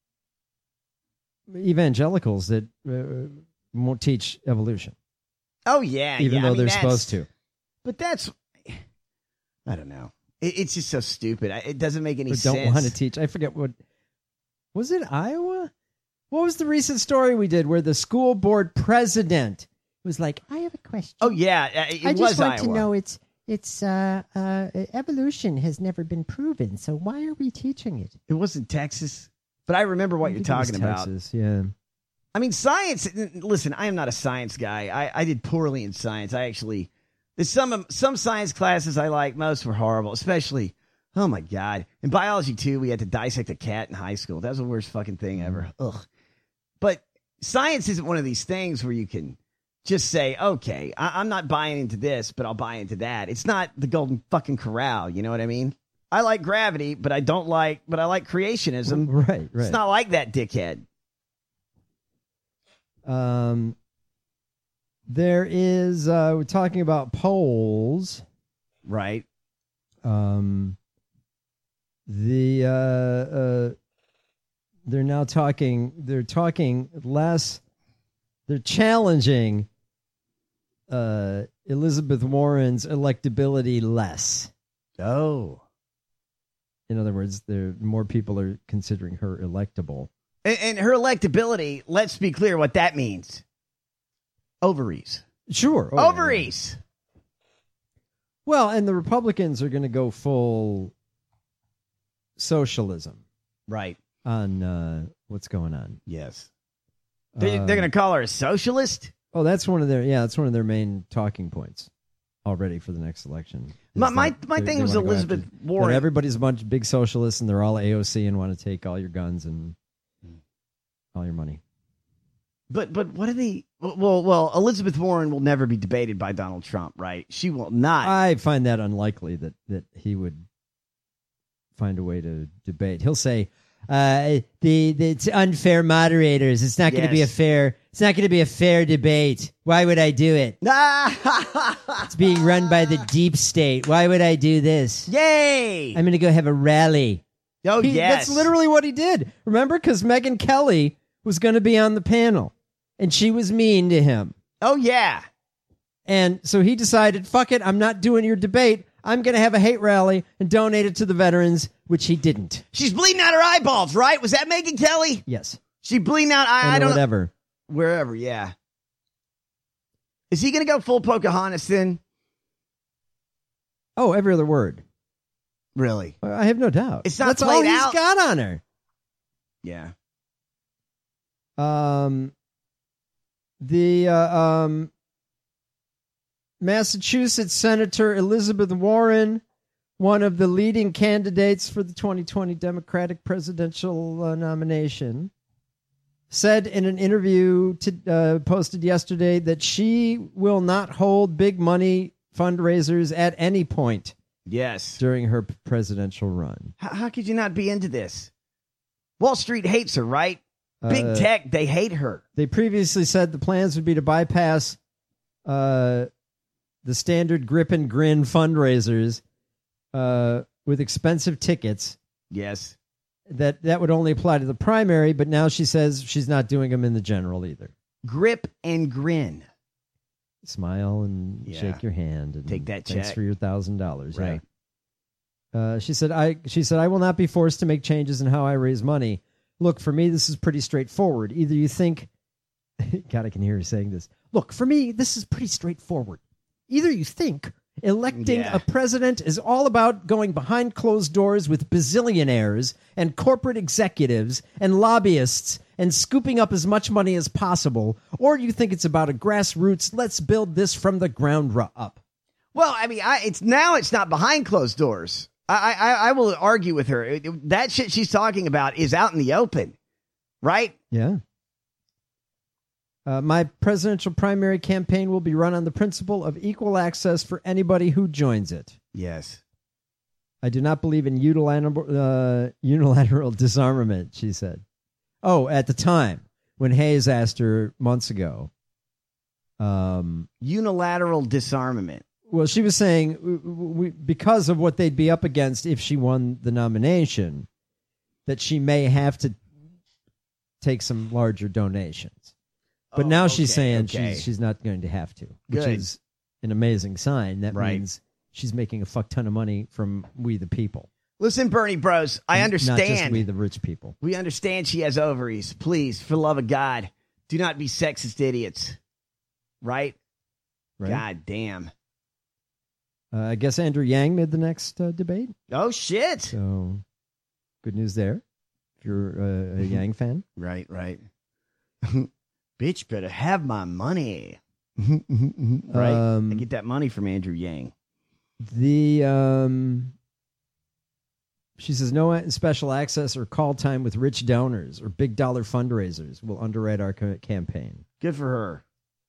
evangelicals that won't teach evolution? Oh, yeah. Even though they're supposed to. But that's, I don't know. It's just so stupid. It doesn't make any sense. Don't want to teach. I forget what, was it Iowa? What was the recent story we did where the school board president was like, I have a question. Oh, yeah. I just want to know it's evolution has never been proven, so why are we teaching it? It wasn't Texas. But I remember what you're talking about. Texas, yeah. I mean, science. Listen, I am not a science guy. I did poorly in science. There's some science classes I like. Most were horrible, especially. Oh my God! In biology too, we had to dissect a cat in high school. That was the worst fucking thing ever. Ugh. But science isn't one of these things where you can just say, okay, I'm not buying into this, but I'll buy into that. It's not the golden fucking corral. You know what I mean? I like gravity, but I like creationism. Right. It's not like that, dickhead. There is, we're talking about polls. Right. They're now talking less, they're challenging Elizabeth Warren's electability less. Oh. In other words, more people are considering her electable. And her electability, let's be clear what that means. Ovaries. Sure. Ovaries. Yeah. Well, and the Republicans are going to go full socialism. Right. On what's going on. Yes. They're going to call her a socialist? Oh, that's one of their main talking points already for the next election. My thing was Elizabeth Warren. Everybody's a bunch of big socialists, and they're all AOC and want to take all your guns and all your money. But what are they? Well, Elizabeth Warren will never be debated by Donald Trump, right? She will not. I find that unlikely that he would find a way to debate. He'll say it's unfair moderators. It's not going to be a fair. It's not going to be a fair debate. Why would I do it? It's being run by the deep state. Why would I do this? Yay! I'm going to go have a rally. Oh, yes. That's literally what he did. Remember? Because Megyn Kelly was going to be on the panel, and she was mean to him. Oh, yeah. And so he decided, fuck it, I'm not doing your debate. I'm going to have a hate rally and donate it to the veterans, which he didn't. She's bleeding out her eyeballs, right? Was that Megyn Kelly? Yes. She bleeding out, I don't know. Wherever, yeah. Is he going to go full Pocahontas then? Oh, every other word. Really? I have no doubt. It's not That's played all out. He's got on her. Yeah. The Massachusetts Senator Elizabeth Warren, one of the leading candidates for the 2020 Democratic presidential nomination, said in an interview posted yesterday that she will not hold big money fundraisers at any point. Yes. During her presidential run. How could you not be into this? Wall Street hates her, right? Big tech, they hate her. They previously said the plans would be to bypass the standard grip and grin fundraisers with expensive tickets. Yes. That would only apply to the primary, but now she says she's not doing them in the general either. Grip and grin. Smile and shake your hand and take that thanks check for your $1,000. Right. Yeah. She said I will not be forced to make changes in how I raise money. Look, for me, this is pretty straightforward. Either you think, God, I can hear her saying this. Look, for me, this is pretty straightforward. Either you think electing a president is all about going behind closed doors with bazillionaires and corporate executives and lobbyists and scooping up as much money as possible, or you think it's about a grassroots, let's build this from the ground up. Well, I mean, it's not behind closed doors. I will argue with her. That shit she's talking about is out in the open, right? Yeah. My presidential primary campaign will be run on the principle of equal access for anybody who joins it. Yes. I do not believe in unilateral disarmament, she said. Oh, at the time, when Hayes asked her months ago. Unilateral disarmament. Well, she was saying because of what they'd be up against if she won the nomination, that she may have to take some larger donations. But now she's saying she's not going to have to, which is an amazing sign. That means she's making a fuck ton of money from we the people. Listen, Bernie Bros, I understand. Not just we the rich people. We understand she has ovaries. Please, for the love of God, do not be sexist idiots. Right? God damn. I guess Andrew Yang made the next debate. Oh, shit. So, good news there. if you're a Yang fan. Right. Bitch better have my money. Right? I get that money from Andrew Yang. She says, no special access or call time with rich donors or big dollar fundraisers will underwrite our campaign. Good for her.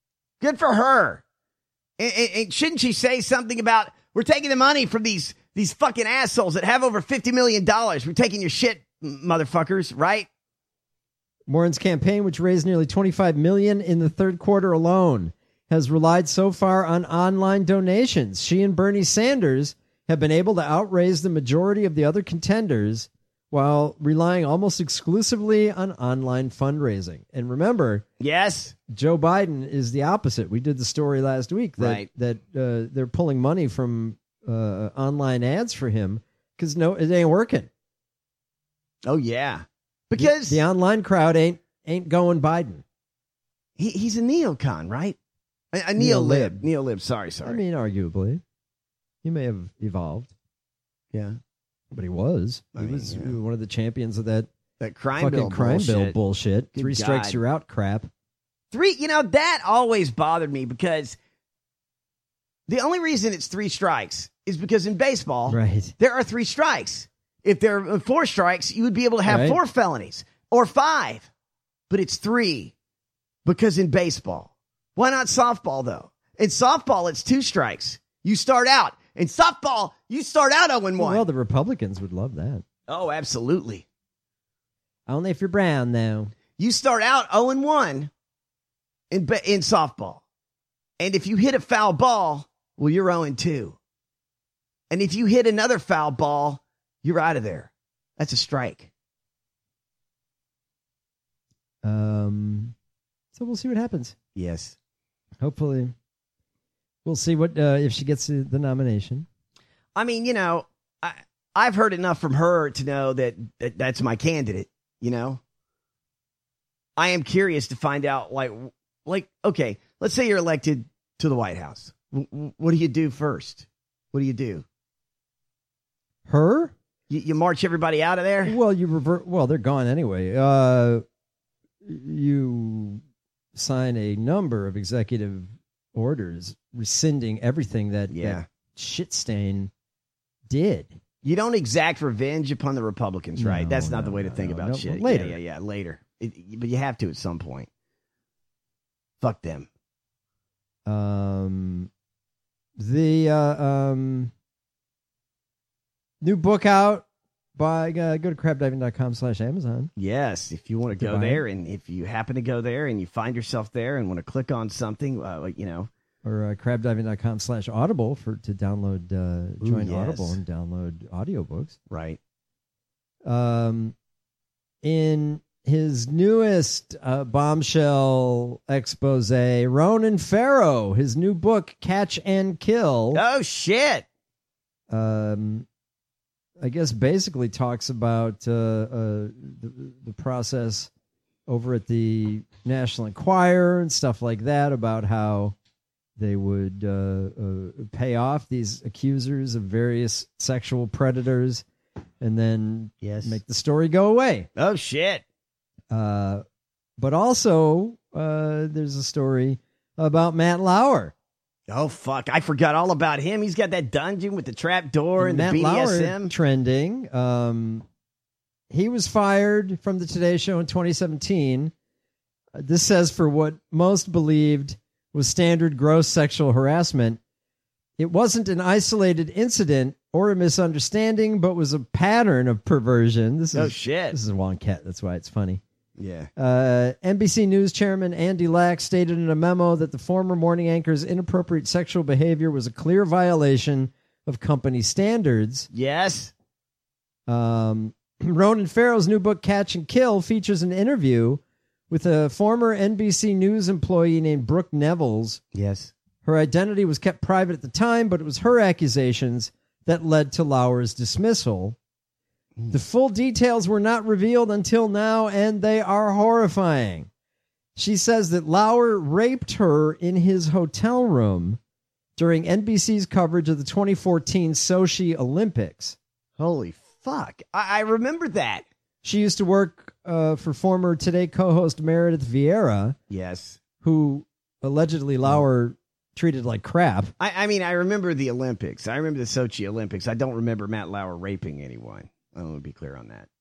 And shouldn't she say something about, we're taking the money from these fucking assholes that have over $50 million. We're taking your shit, motherfuckers, right? Warren's campaign, which raised nearly $25 million in the third quarter alone, has relied so far on online donations. She and Bernie Sanders have been able to outraise the majority of the other contenders while relying almost exclusively on online fundraising. And remember, yes, Joe Biden is the opposite. We did the story last week that they're pulling money from online ads for him because it ain't working. Oh yeah, because the online crowd ain't going Biden. He's a neocon, right? A neo-lib. Neo-lib. Sorry. I mean, arguably. He may have evolved. Yeah. But he was. He was one of the champions of that crime bill bullshit. Good 3 strikes, you're out crap. That always bothered me because the only reason it's 3 strikes is because in baseball, there are 3 strikes. If there are 4 strikes, you would be able to have 4 felonies or 5. But it's 3 because in baseball. Why not softball, though? In softball, it's 2 strikes. You start out. In softball, you start out 0-1. Well, the Republicans would love that. Oh, absolutely. Only if you're brown, though. You start out 0-1 in softball. And if you hit a foul ball, well, you're 0-2. And if you hit another foul ball, you're out of there. That's a strike. So we'll see what happens. Yes. Hopefully. We'll see what if she gets the nomination. I mean, I've heard enough from her to know that that's my candidate, I am curious to find out, okay, let's say you're elected to the White House. What do you do first? What do you do? Her? You march everybody out of there? Well, they're gone anyway. You sign a number of executive orders rescinding everything that shit stain did. You don't exact revenge upon the Republicans, right? That's not the way to think about shit. Later. Yeah, later. But you have to at some point. Fuck them. The new book out by go to crabdiving.com/Amazon. Yes, if you want to go there, and if you happen to go there and you find yourself there and want to click on something, or crabdiving.com/Audible to download, join Audible and download audiobooks. Right. In his newest bombshell expose, Ronan Farrow, his new book, Catch and Kill. Oh, shit. I guess basically talks about the process over at the National Enquirer and stuff like that, about how they would pay off these accusers of various sexual predators and then make the story go away. Oh, shit. But also, there's a story about Matt Lauer. Oh, fuck. I forgot all about him. He's got that dungeon with the trap door and Matt the BDSM. Lauer trending. He was fired from the Today Show in 2017. This says for what most believed was standard gross sexual harassment. It wasn't an isolated incident or a misunderstanding, but was a pattern of perversion. Shit. This is Wonket. That's why it's funny. Yeah. NBC News chairman Andy Lack stated in a memo that the former morning anchor's inappropriate sexual behavior was a clear violation of company standards. Yes. Ronan Farrow's new book, Catch and Kill, features an interview with a former NBC News employee named Brooke Nevels. Yes. Her identity was kept private at the time, but it was her accusations that led to Lauer's dismissal. The full details were not revealed until now, and they are horrifying. She says that Lauer raped her in his hotel room during NBC's coverage of the 2014 Sochi Olympics. Holy fuck. I remember that. She used to work for former Today co-host Meredith Vieira. Yes. Who allegedly Lauer treated like crap. I mean, I remember the Olympics. I remember the Sochi Olympics. I don't remember Matt Lauer raping anyone. I want to be clear on that.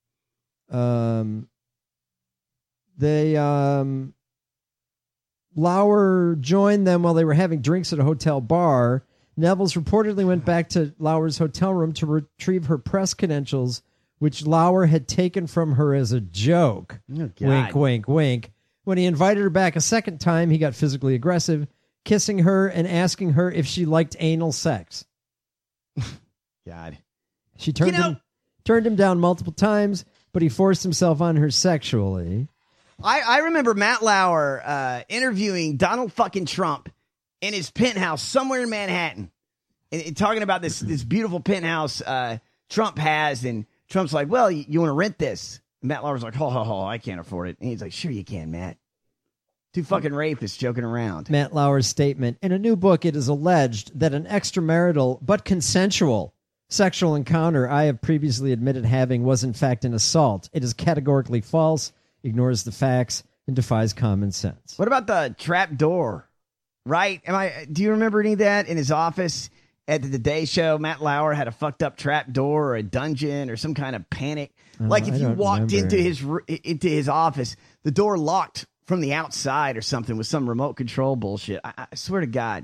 Lauer joined them while they were having drinks at a hotel bar. Nevels reportedly went back to Lauer's hotel room to retrieve her press credentials, which Lauer had taken from her as a joke. Oh, wink, wink, wink. When he invited her back a second time, he got physically aggressive, kissing her and asking her if she liked anal sex. God. She turned him down multiple times, but he forced himself on her sexually. I remember Matt Lauer interviewing Donald fucking Trump in his penthouse somewhere in Manhattan, and talking about this beautiful penthouse Trump has, and Trump's like, well, you want to rent this? And Matt Lauer's like, ho, I can't afford it. And he's like, sure you can, Matt. Two fucking rapists joking around. Matt Lauer's statement. In a new book, it is alleged that an extramarital but consensual sexual encounter I have previously admitted having was in fact an assault. It is categorically false, ignores the facts, and defies common sense. What about the trap door? Right? Do you remember any of that in his office at the Today Show? Matt Lauer had a fucked up trap door or a dungeon or some kind of panic. Like if you walked into his office, the door locked from the outside or something with some remote control bullshit. I swear to God.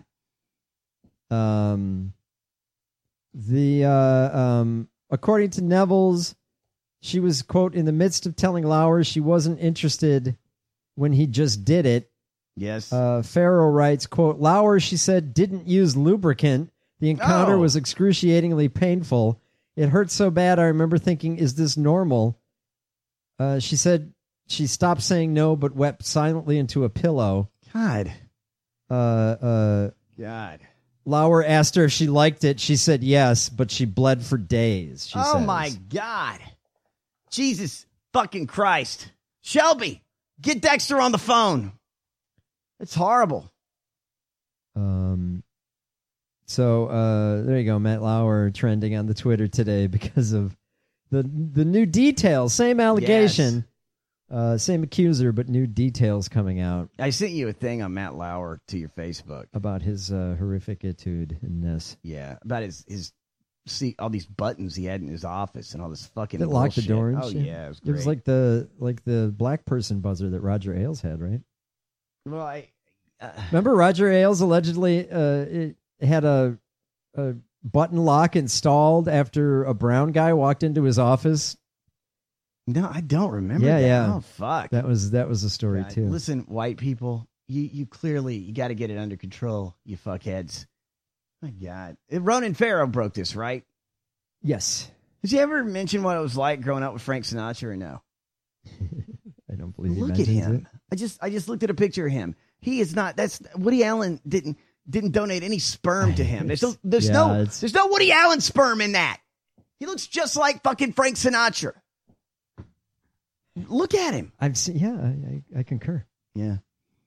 According to Nevels, she was, quote, in the midst of telling Lauer she wasn't interested when he just did it. Yes. Farrow writes, quote, Lauer, she said, didn't use lubricant. The encounter was excruciatingly painful. It hurt so bad I remember thinking, is this normal? She said she stopped saying no, but wept silently into a pillow. God. God. Lauer asked her if she liked it. She said yes, but she bled for days, she says. My God. Jesus fucking Christ. Shelby, get Dexter on the phone. It's horrible. So there you go, Matt Lauer trending on the Twitter today because of the new details. Same allegation, same accuser, but new details coming out. I sent you a thing on Matt Lauer to your Facebook about his horrificitude in this. Yeah, about his see all these buttons he had in his office and all this fucking that locked the door. And shit. shit. Yeah, it was like the black person buzzer that Roger Ailes had, right? Well, remember Roger Ailes allegedly it had a button lock installed after a brown guy walked into his office. No, I don't remember. Yeah. Oh fuck, that was a story too. Listen, white people, you clearly got to get it under control. You fuckheads. My God, Ronan Farrow broke this, right? Yes. Did you ever mention what it was like growing up with Frank Sinatra or no? I don't believe. Look at him. I just looked at a picture of him. He is not. That's Woody Allen didn't donate any sperm to him. There's no Woody Allen sperm in that. He looks just like fucking Frank Sinatra. Look at him. I've seen. Yeah, I concur. Yeah.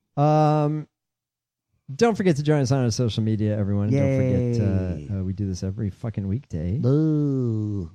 Don't forget to join us on our social media, everyone. Yay. Don't forget we do this every fucking weekday. Boo.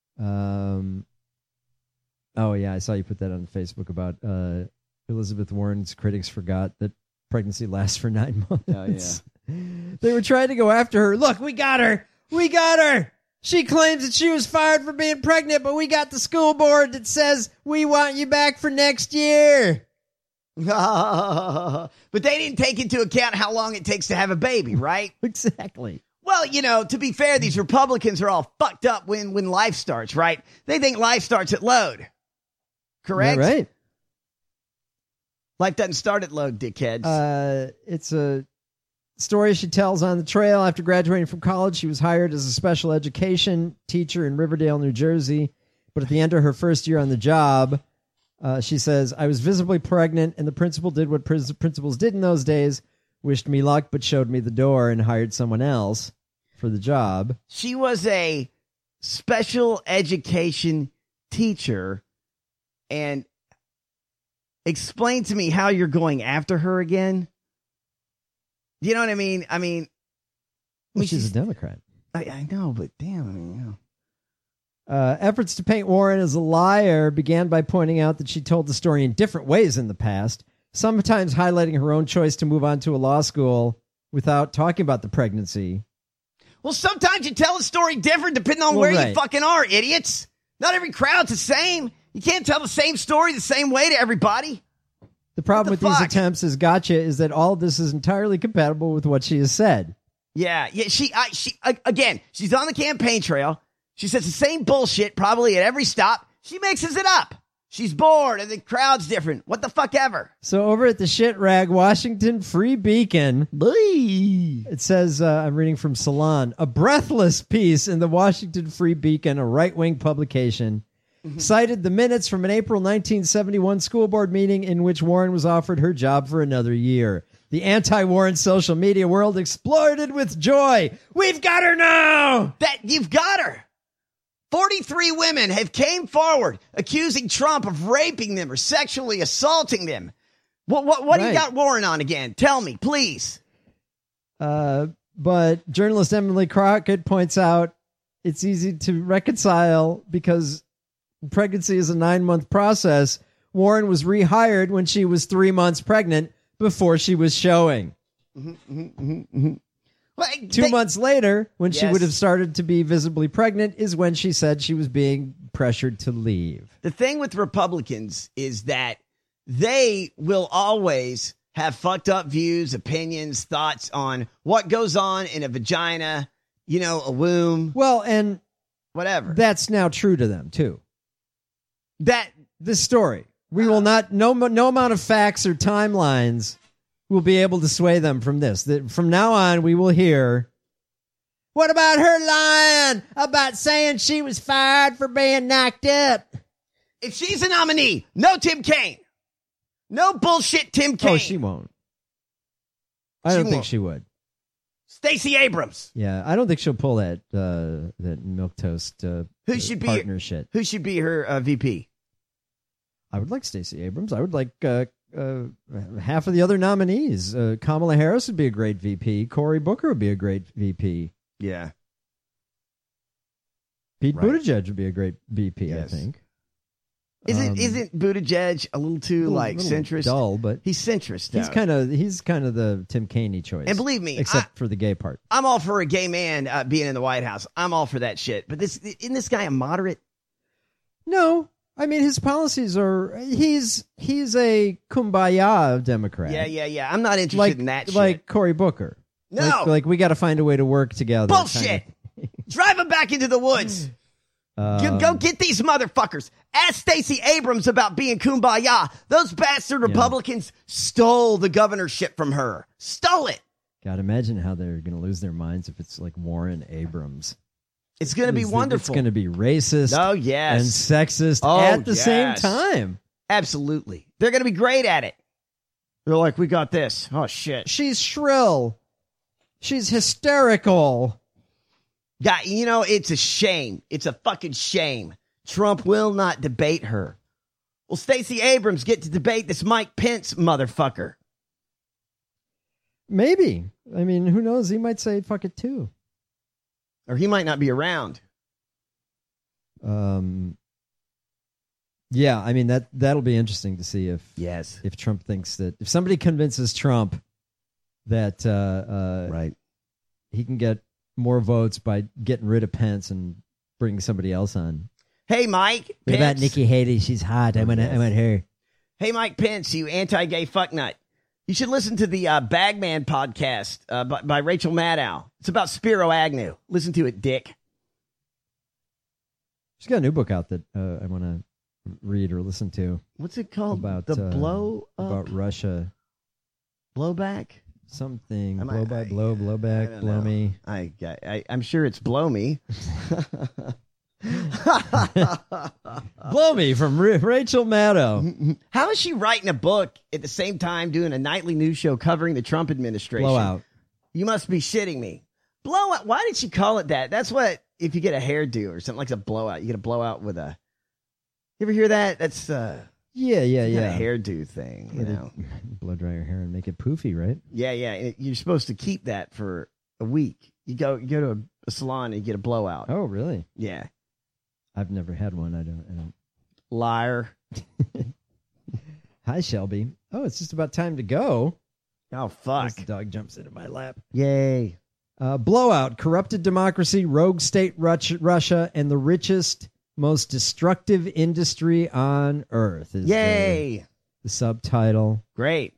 Oh yeah, I saw you put that on Facebook about Elizabeth Warren's critics forgot that pregnancy lasts for 9 months. Oh, yeah. They were trying to go after her. Look, we got her. She claims that she was fired for being pregnant, but we got the school board that says we want you back for next year. But they didn't take into account how long it takes to have a baby, right? Exactly. Well, to be fair, these Republicans are all fucked up when life starts, right? They think life starts at load. Correct? Yeah, right. Life doesn't start at load, dickheads. It's a story she tells on the trail. After graduating from college, she was hired as a special education teacher in Riverdale, New Jersey. But at the end of her first year on the job, she says, I was visibly pregnant, and the principal did what principals did in those days, wished me luck, but showed me the door and hired someone else for the job. She was a special education teacher. And explain to me how you're going after her again. You know what I mean? She's a Democrat. I know, but damn, Efforts to paint Warren as a liar began by pointing out that she told the story in different ways in the past, sometimes highlighting her own choice to move on to a law school without talking about the pregnancy. Well, sometimes you tell a story different depending on where you fucking are, idiots. Not every crowd's the same. You can't tell the same story the same way to everybody. The problem with these attempts as gotcha is that all of this is entirely compatible with what she has said. Yeah. She again, she's on the campaign trail. She says the same bullshit probably at every stop. She mixes it up. She's bored and the crowd's different. What the fuck ever. So over at the shit rag Washington Free Beacon, it says, I'm reading from Salon, a breathless piece in the Washington Free Beacon, a right-wing publication, cited the minutes from an April 1971 school board meeting in which Warren was offered her job for another year. The anti-Warren social media world exploded with joy. We've got her now! You've got her! 43 women have came forward accusing Trump of raping them or sexually assaulting them. What do you got Warren on again? Tell me, please. But journalist Emily Crockett points out it's easy to reconcile because pregnancy is a 9-month process. Warren was rehired when she was 3 months pregnant before she was showing. Well, 2 months later, when she would have started to be visibly pregnant, is when she said she was being pressured to leave. The thing with Republicans is that they will always have fucked up views, opinions, thoughts on what goes on in a vagina, a womb. Well, and whatever. That's now true to them, too. This story. We will not, no amount of facts or timelines will be able to sway them from this. From now on, we will hear, what about her lying about saying she was fired for being knocked up? If she's a nominee, no Tim Kaine. No bullshit Tim Kaine. Oh, she won't. I don't think she would. Stacey Abrams. Yeah, I don't think she'll pull that milquetoast partner shit. Who should be her VP? I would like Stacey Abrams. I would like half of the other nominees. Kamala Harris would be a great VP. Cory Booker would be a great VP. Yeah. Pete Buttigieg would be a great VP, yes. I think. Isn't Buttigieg a little too centrist? Dull, but he's centrist. He's kind of the Tim Kaine choice. And believe me, except for the gay part. I'm all for a gay man being in the White House. I'm all for that shit. But isn't this guy a moderate? No. I mean, his policies are, he's a kumbaya Democrat. Yeah. I'm not interested in that shit. Like Cory Booker. No. Like we got to find a way to work together. Bullshit. Drive him back into the woods. Go get these motherfuckers. Ask Stacey Abrams about being kumbaya. Those bastard Republicans stole the governorship from her. Stole it. God, imagine how they're going to lose their minds if it's like Warren Abrams. It's going to be wonderful. It's going to be racist and sexist at the same time. Absolutely. They're going to be great at it. They're like, we got this. Oh, shit. She's shrill. She's hysterical. Yeah, it's a shame. It's a fucking shame. Trump will not debate her. Will Stacey Abrams get to debate this Mike Pence motherfucker? Maybe. I mean, who knows? He might say fuck it too. Or he might not be around. Yeah, I mean that'll be interesting to see if Trump thinks that if somebody convinces Trump that he can get more votes by getting rid of Pence and bringing somebody else on. Hey, Mike. What about Nikki Haley? She's hot. I want her. Hey, Mike Pence, you anti-gay fucknut. You should listen to the Bagman podcast by Rachel Maddow. It's about Spiro Agnew. Listen to it, dick. She's got a new book out that I want to read or listen to. What's it called? About the blow up? About Russia. Blowback? Something. Blow by blow, blowback, blow me. I'm sure it's blow me. Blow me from Rachel Maddow. How is she writing a book at the same time doing a nightly news show covering the Trump administration? Blowout. You must be shitting me. Blowout. Why did she call it that? That's what, if you get a hairdo or something like a blowout, you get a blowout with a, you ever hear that? That's yeah. A hairdo thing, Blow dry your hair and make it poofy, right? Yeah. You're supposed to keep that for a week. You go to a salon and you get a blowout. Oh, really? Yeah. I've never had one. I don't. Liar. Hi, Shelby. Oh, it's just about time to go. Oh, fuck. As the dog jumps into my lap. Yay. Blowout, corrupted democracy, rogue state Russia, and the richest, most destructive industry on earth. Is Yay. The subtitle. Great.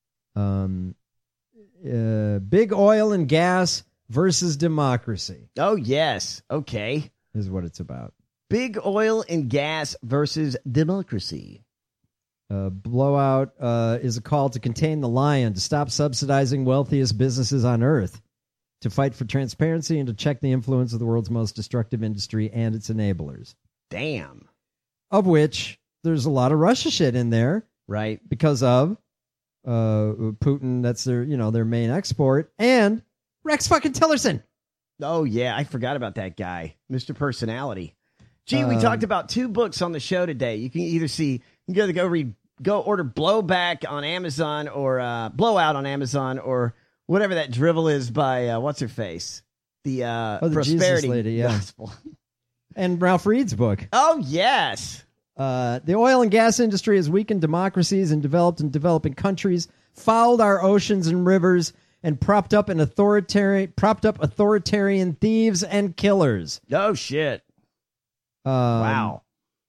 Big oil and gas versus democracy. Oh, yes. Okay. Is what it's about. Big oil and gas versus democracy. Blowout is a call to contain the lion, to stop subsidizing wealthiest businesses on earth, to fight for transparency, and to check the influence of the world's most destructive industry and its enablers. Damn. Of which there's a lot of Russia shit in there. Right. Because of Putin, that's their main export, and Rex fucking Tillerson. Oh, yeah. I forgot about that guy, Mr. Personality. Gee, we talked about 2 books on the show today. You can either go order Blowback on Amazon or Blowout on Amazon or whatever that drivel is by what's her face, the Prosperity Jesus Lady, yeah. Gospel, and Ralph Reed's book. Oh yes. The oil and gas industry has weakened democracies in developed and developing countries, fouled our oceans and rivers, and propped up authoritarian thieves and killers. Oh shit. Wow.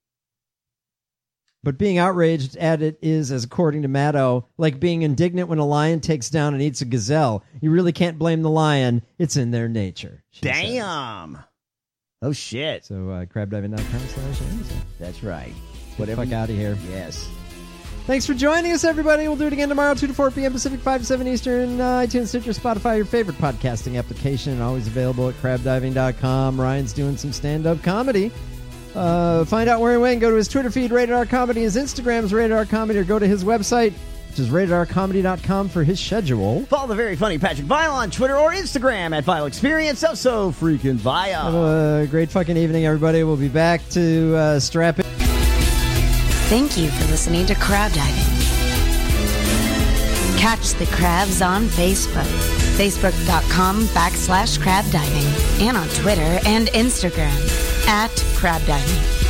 But being outraged at it is, as according to Maddow, like being indignant when a lion takes down and eats a gazelle. You really can't blame the lion. It's in their nature. Damn. Says. Oh, shit. So, crabdiving.com/Amazon. That's right. Get the fuck out of here. Yes. Thanks for joining us, everybody. We'll do it again tomorrow, 2 to 4 p.m. Pacific, 5 to 7 Eastern, iTunes, Stitcher, Spotify, your favorite podcasting application, and always available at crabdiving.com. Ryan's doing some stand-up comedy. Find out where and when. Go to his Twitter feed, Rated R Comedy, his Instagram's Rated R Comedy, or go to his website, which is ratedrcomedy.com for his schedule. Follow the very funny Patrick Vile on Twitter or Instagram at Vile Experience. So freaking Vile. Have a great fucking evening, everybody. We'll be back to strap it. Thank you for listening to Crab Diving. Catch the crabs on Facebook. Facebook.com/crabdiving. And on Twitter and Instagram @crabdiving.